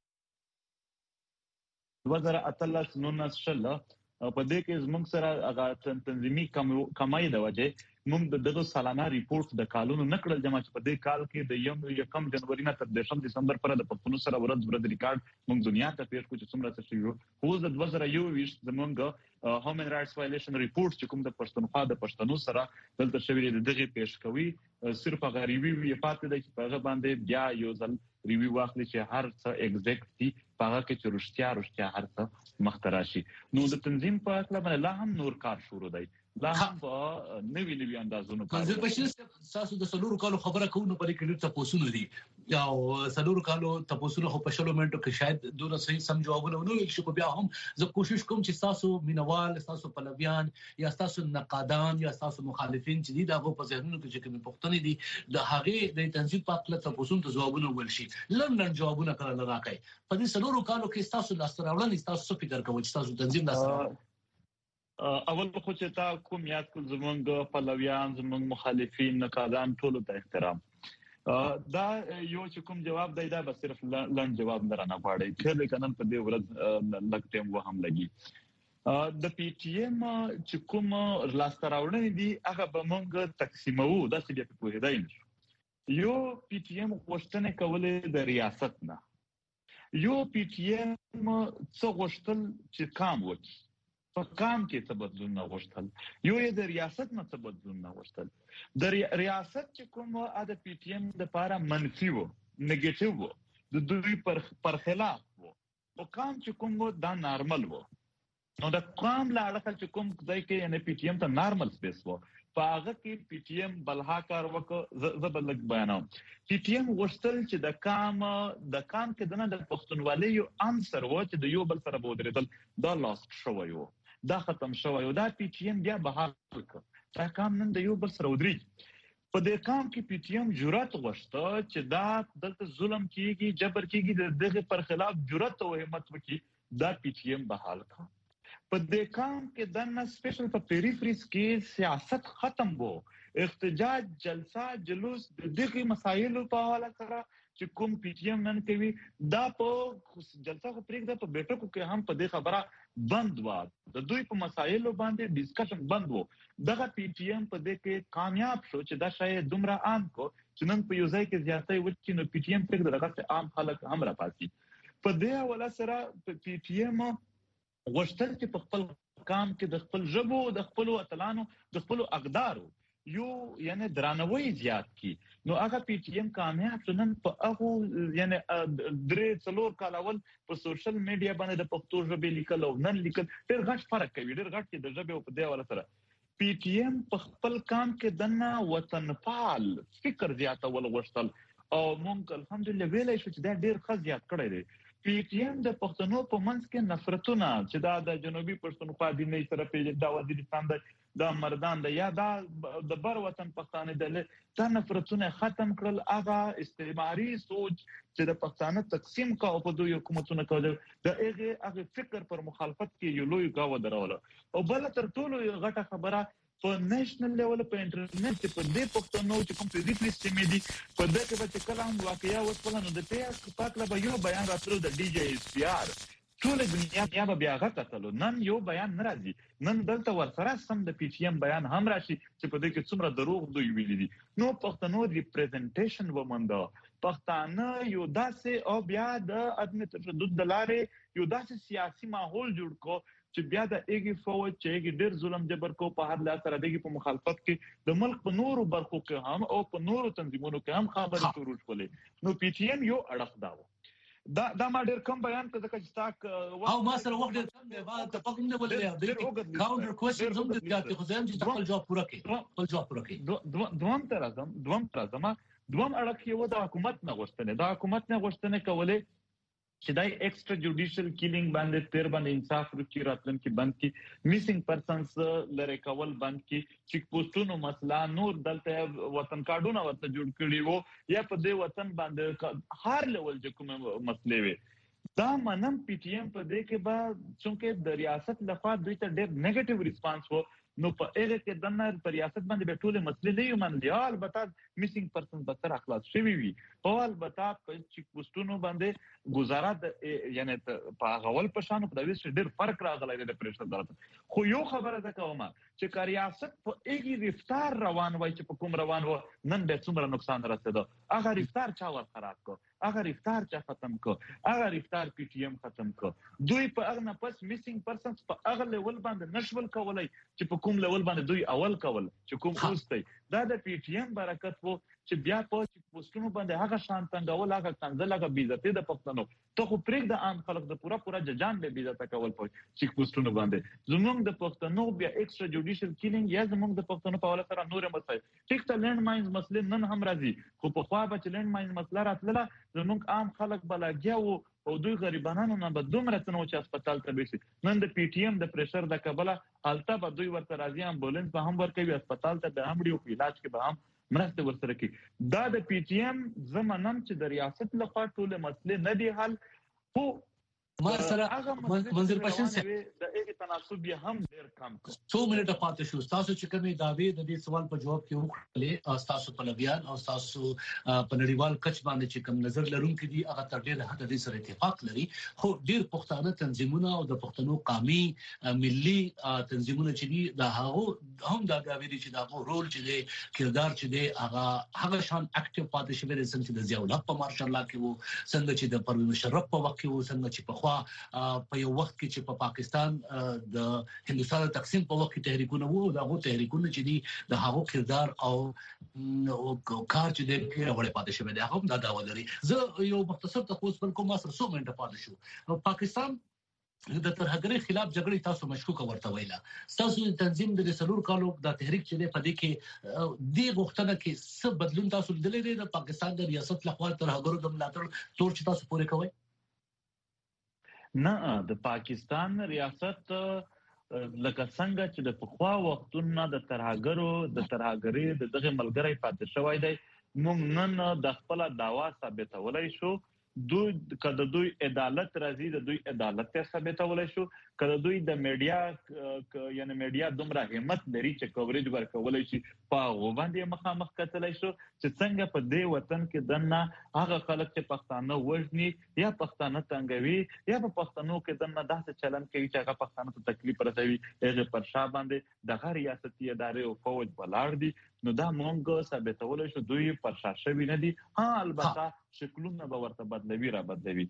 S10: دوه زره اتلس نونس شل په دې کې زموږ سره هغه تنظیمي کمای د وجه موږ دغه سالانه ریپورت د کالونو نکړل جمع چې په دې کال کې د یم یکم جنوري نه تر دیشم دسمبر پر د پښتون سره ورځ ورځ ریکارډ موږ دنیا ته پیښ کوو چې څومره څه شي خو د دوه زره یو ویشت زموږ هیومن رائټس وایلیشن ریپورت چې کوم د پښتونخوا د پښتنو سره دلته شوی د دغه پیښ کوي صرف غریبي وی پاتې د چې په باندې بیا یو ځل ریوی واخلي چې هر څه ایگزیکټ دي هغه کې چې رښتیا رښتیا هر څه مختراشي نو د تنظیم په اړه باندې لا هم نور کار شروع دی لا هم په نوی نوی اندازونو کار
S2: منځ بشیر تاسو د سلورو کالو خبره کوو په کې ډېر تاسو نه دي او سلورو کالو تاسو له په شلو منټو کې شاید دوه صحیح سم جوابونه ونه ویل شي خو بیا هم زه کوشش کوم چې تاسو مینوال تاسو پلویان یا تاسو نقادان یا تاسو مخالفین چې دي دغه په ذهنونو کې چې کوم پښتني دي د هغه د تنظیم په اړه تاسو ته جوابونه ول شي لندن جوابونه کړل راکای په دې سلورو کالو کې تاسو لاستراولن تاسو فکر کوئ چې تاسو تنظیم لاستراولن
S10: اول خو چې تا کوم یاد کول زمونږ پلویان زمونږ مخالفین نقادان ټول ته احترام دا یو چې کوم جواب دی دا به صرف لاند جواب نه رانه غواړي چې کنن په دې ورځ لږ ټیم و هم لګي د پی ټی ایم چې کوم لاستراولن دي هغه به مونږ تقسیمو دا چې په پوهیدای نشو یو پی ټی ایم غوښتنه کولې د ریاست نه یو پی ټی ایم څو غوښتل چې کام وکړي په کام کې څه بدلون نه غوښتل یو یې د ریاست نه څه بدلون نه غوښتل د ریاست چې کوم د پی ټی ایم د لپاره منفي وو نیگیټیو وو د دوی پر پر خلاف وو او کام چې کوم دا نارمل وو نو د کام لا اړخل چې کوم ځای کې ان پی ټی ایم ته نارمل سپیس وو په هغه کې پی ټی ایم بلها کار وکړ زبلک بیانوم پی ټی ایم غوښتل چې د کام د کام کې دنه د پښتونولۍ یو انصر وو چې د یو بل سره بودریدل دا لاست شوی وو دا ختم شوی او دا پی ټی ایم بیا بحال کړ دا کام نن د یو بل سره ودرېږي په دې کام کې پی ټی ایم جرأت غوښته چې دا دلته ظلم کیږي جبر کیږي د دغه پر خلاف جرأت او همت وکړي دا پی ټی ایم بحال کړ په دې کام کې د سپیشل په پیریفریز کې سیاست ختم وو احتجاج جلسه جلوس د دغه مسایلو په حواله سره چې کوم پی ټی ایم نن کوي دا په جلسه خو پریږده په بیٹکو کې هم په دې خبره بند و د دوی په مسایلو باندې ډیسکشن بند وو دغه پی ټی ایم په دې کې کامیاب شو چې دا شاید دومره عام کو چې نن په یو ځای کې زیاتې وچې نو پی ټی ایم پریږده دغه عام خلک هم را پاتې په دې حواله سره پی ټی ایم غوښتل چې په خپل کام کې د خپل ژبو د خپل اتلانو د خپل اقدارو یو یعنی درناوی زیات کی نو هغه پی ټی ایم کامیاب شنن په هغه یعنی درې څلور کال اول په سوشل میډیا باندې د پښتو ژبې لیکل او نن لیکل ډېر غټ فرق کوي ډېر غټ کې د ژبې په دی ولا سره پی ټی ایم په خپل کام کې دنه وطنپال فکر زیاتول غوښتل او مونږ الحمدلله ویلای شو چې دا ډېر ښه زیات کړی دی پی ټی ایم د پښتنو په منځ کې نفرتونه چې دا د جنوبي پښتونخوا د نه سره پیژل دا وزیرستان د د مردان د یا دا د بر وطن پښتانه د دا نفرتونه ختم کړل هغه استعماري سوچ چې د پښتانه تقسیم کا او په دوی حکومتونه کول د هغه هغه فکر پر مخالفت کې یو لوی گاو دراوله او بل تر ټولو غټه خبره په نېشنل لیول په انټرنیټ په دې پښتنو چې کوم فزیکلی سیمې دي په دې کې به کلام واقعیا وسپل نو د پیاس پاک لا یو بیان راتلو د ډي جی اس پی آر ټول دنیا بیا بیا غتلو نن یو بیان ناراضي نن دلته ورسره سم د پی ټی ایم بیان هم راشي چې په دې کې څومره دروغ دوی ویلي دي نو پښتنو ریپرزنټیشن ومنده پښتانه یو داسې او بیا د ادمه تشدد د لارې یو داسې سیاسي ماحول جوړ کو چې بیا د ایګي فوج چې ایګي ډېر ظلم جبر کو په هر لار سره دغه په مخالفت کې د ملک په نورو برخو کې هم او په نورو تنظیمونو کې هم خبرې شروع کړلې نو پی ټی ایم یو اړخ دا دا دا ما ډېر کم بیان کړ ځکه چې تاک
S2: او ما سره وخت ډېر کم دی ما ته پکې نه ولې کاونټر کوېسچنز هم د ځاتې خو زم چې خپل جواب پوره کړي خپل جواب پوره کړي
S10: دوم تر اعظم دوم تر اعظم دوم اړخ یو د حکومت نه غوښتنه د حکومت نه غوښتنه کولې چې دای ایکسترا جوډیشل کیلینګ باندې تیر باندې انصاف وکړي راتلونکي بند کی میسینګ پرسنز لری کول بند کی چیک پوسټونو مسله نور دلته وطن کارډونه ورته جوړ کړي وو یا په دې وطن باندې هر لیول چې کوم مسلې وي دا منم پی ټی ایم په دې کې به څنګه د ریاست لخوا دوی ته ډېر نیگیټیو ریسپانس وو نو په هغه کې د نړۍ پر ریاست باندې به ټول مسلې نه یو منلي البته میسینګ پرسن به تر اخلاص شوی وي او البته په چیک پوسټونو باندې گزارات یعنی په غول په شان په دې ډېر فرق راغلی د پرېشر درته خو یو خبره ده کومه چې کا ریاست په هغه رفتار روان وای چې په کوم روان و نن به څومره نقصان رسیدو هغه رفتار چا ور خراب کو هغه رفتار چا ختم کو هغه رفتار پی ټی ایم ختم کو دوی په هغه نه پس میسینګ پرسنز په هغه لیول باندې نشول کولای چې په کوم لیول باندې دوی اول کول چې کوم اوسته دا د پی ټی ایم برکت وو چې بیا په چیک پوسټونو باندې هغه شان څنګه هغه څنګه لګه بیزته د پښتنو ته خو پرېګ د عام خلک د پورا پورا جان به بیزته کول په چیک پوسټونو باندې زموږ د پښتنو بیا ایکسترا جوډیشل کیلینګ یا زموږ د پښتنو په ولا سره نور مسایل ټیک ته لند ماینز مسلې نن هم راځي خو په خوا به لند ماینز مسله راتله زموږ عام خلک بلاګیاو او دوی غریبانو نه به دومره څنو چې هسپتال ته بيسي نن د پی ټی ایم د پريشر د کبله الته به دوی ورته راځي امبولانس به هم ورکوي هسپتال ته به هم ډیو علاج کې به هم مرسته ورسره کوي دا د پی ټی ایم زمونم چې د ریاست لخوا ټول مسلې نه دی حل خو
S2: ما سره منظر پښین سره
S10: د هغه تناسب یې هم ډیر کم
S2: څو منټه پاتې شو تاسو چې کومې داوی د دې سوال په جواب کې وکړلې او تاسو په لګیان او تاسو په نړیوال کچ باندې چې کوم نظر لرونکي دي هغه تر ډیره حد دې سره اتفاق لري خو ډیر پښتانه تنظیمونه او د پښتنو قومي ملي تنظیمونه چې دي دا هغه هم دا داوی دي چې دا رول چې دی کردار چې دی هغه هغه شان اکټیو پاتې شوی دی څنګه چې د ضیاء الله په مارشال الله کې وو څنګه چې د پروین مشرف په وخت کې وو څنګه چې په په یو وخت کې چې په پاکستان د هندستان تقسیم په وخت کې تحریکونه وو دا غو تحریکونه چې دي د هغو کردار او کار چې د پیړۍ پاتې شوی دی هغه دا دا ولري زه یو مختصر تاسو بل کوم سره څو منټه پاتې شو پاکستان د ترهګرۍ خلاف جګړې تاسو مشکوک ورته ویلا تاسو تنظیم د سلور کالو د تحریک چې په دې کې د غوښتنه کې څه بدلون تاسو لیدلې د پاکستان د ریاست لخوا ترهګرو د ملاتړ تور چې تاسو پوره کوئ
S10: نه د پاکستان ریاست لکه څنګه چې د پخوا وختونو د ترهګرو د ترهګرۍ د دغه ملګری پاتې شوی دی موږ نن د خپل داوا ثابتولای شو دوی کله دوی عدالت راځي د دوی عدالت ته ثابتولای شو کله دوی د میډیا یعنی میډیا دومره همت لري چې کوریج ورکولای شي په وباندې مخامخ کتلای شو چې څنګه په دې وطن کې دنه هغه خلک چې پښتانه وژني یا پښتانه څنګه یا په پښتنو کې دنه داسې چلن کوي چې هغه پښتانه ته تکلیف رسوي هغه پر شا باندې د ریاستي ادارې او فوج بلار دي نو دا مونږ ثابتولای شو دوی پر شا شوی نه دي ها البته شکلونه به ورته بدلوي را بدلوي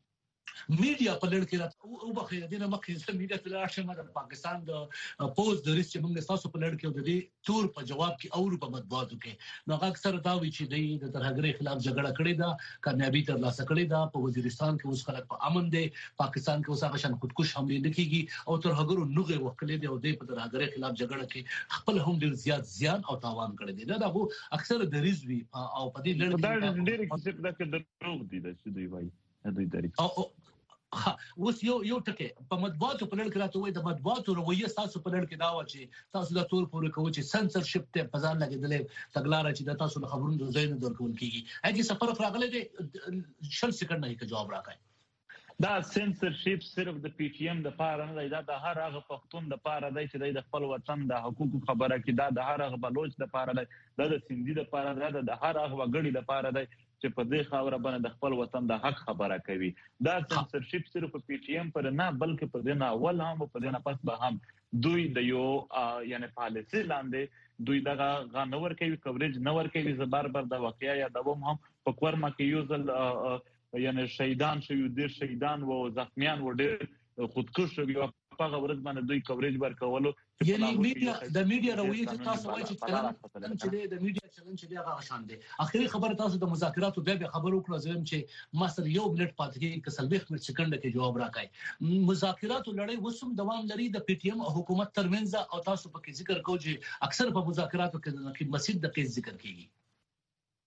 S2: میډیا په لړ کې راته او بخیر دینه مخکې چې میډیا په لړ کې د پاکستان د پوز د ریس چې موږ تاسو په لړ کې د دې تور په جواب کې او په مطبوعاتو کې نو هغه اکثر دا وی چې د ترهګرۍ خلاف جګړه کړې ده کامیابی ترلاسه کړې ده په وزیرستان کې اوس خلک په امن دي پاکستان کې اوس هغه شان خودکش حمله نه کیږي او ترهګرو نوغه وکړې دي او د ترهګرۍ خلاف جګړه کې خپل هم ډیر زیات زیان او تاوان کړی دی دا هغه اکثر د ریزوی او په دې لړ کې
S10: دا ډېر کیسه ده چې د روغ دي د څه دی وایي دوی دري
S2: ها اوس یو یو ټکي په مطبوعاتو په لړ کې راته وای د مطبوعاتو رویه تاسو په لړ کې دا و چې تاسو د تور پورې کوي چې سنسرشپ ته په ځان لګیدلې تګلارې چې د تاسو له خبرونو د زین درکول کیږي هغه سفر راغله دي شل سکند نه کې جواب راکای
S10: دا سنسرشپ صرف د پی ټی ایم د پاره نه دا د هر هغه پښتون د پاره دی چې د خپل وطن د حقوقو خبره کې دا د هر هغه بلوچ د پاره دی دا د سندي د پاره دی د هر هغه وګړي د پاره دی چې په دې خاور باندې د خپل وطن د حق خبره کوي دا سنسرشپ صرف په پی ټی ایم پر نه بلکې په دې نه اول هم په دې نه پس به هم دوی د یو یعنی پالیسي لاندې دوی دغه غنور کوي کوریج نور کوي زبر بر د واقعیا یا دوم هم په کورما کې یو ځل یعنی شهیدان شوی ډیر شهیدان او زخمیان و ډیر خودکش شوی په هغه ورځ باندې دوی کوریج ورکولو
S2: یعنی میډیا د میډیا رویه چې تاسو وایي چې چلن چې د میډیا چلن چې هغه شان دي اخري خبره تاسو د مذاکراتو بیا خبر وکړو زم چې ما سره یو منټ پاتې کې کسلبخ منټ سکند کې جواب راکای مذاکراتو لړۍ وسوم دوام لري د پی ټی ایم او حکومت ترمنځ او تاسو په کې ذکر کوو چې اکثر په مذاکراتو کې د مسجد د کې ذکر کیږي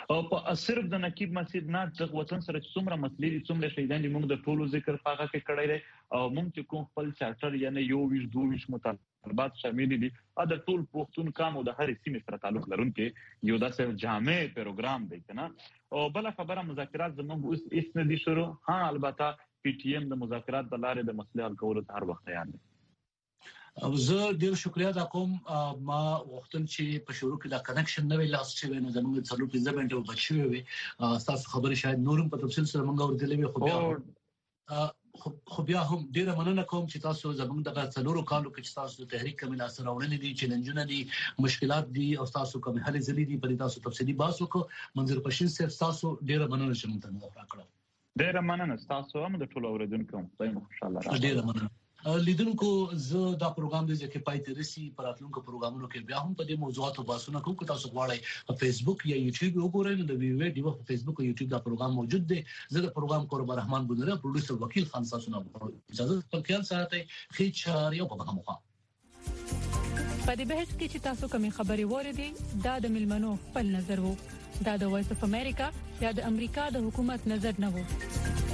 S10: او په صرف د نقیب مسجد نه د وطن سره څومره مسلې څومره شهیدان موږ د ټولو ذکر پاغه کې کړی دی او موږ کوم خپل چارټر یعنی یو ویش دوه ویش مطالبات شامل دي دا ټول پښتون قام او د هر سیمې سره تعلق لرونکي یو داسې جامع پروګرام دی کنه او بل خبره مذاکرات زموږ اوس هیڅ نه دي شروع ها البته پی ټی ایم د مذاکرات د لارې د مسلې حل کولو ته هر وخت تیار دی
S2: زه ډیر شکریا دا کوم ما وختن چې په شروع کې دا کنیکشن نه ویل لاس چې نو زموږ څلور پنځه منټه بچي وي تاسو خبرې شاید نورم په تفصیل سره مونږ ورته خو بیا خو بیا هم ډیره مننه کوم چې تاسو زموږ د څلورو کالو کې تاسو تحریک کوم لاس راوړنې دي چیلنجونه دي مشکلات دي او تاسو کوم حل ځلې دي په تاسو تفصیلی بحث وکړو منظر پښین صاحب تاسو ډیره مننه چې مونږ ته راکړه
S10: ډیره مننه تاسو هم د ټولو اوریدونکو خدای مو خوشاله راوړي
S2: ډیره مننه لیدونکو زه دا پروګرام د ځکه پای ته رسي پراتلونکو پروګرامونو کې بیا هم په دې موضوعاتو بحثونه کوو تاسو غواړئ په فیسبوک یا یوټیوب وګورئ نو د ویو ډیو په فیسبوک او یوټیوب دا پروګرام موجود دی زه د پروګرام قرب رحمان بودره پروډوسر وکیل خان ساسونه اجازه په خیال ساتي خېچ یو په مخه
S5: په دې بحث کې چې تاسو کومې خبرې وریدي دا د ملمنو خپل نظر وو دا د وایس اف امریکا یا د امریکا د حکومت نظر نه وو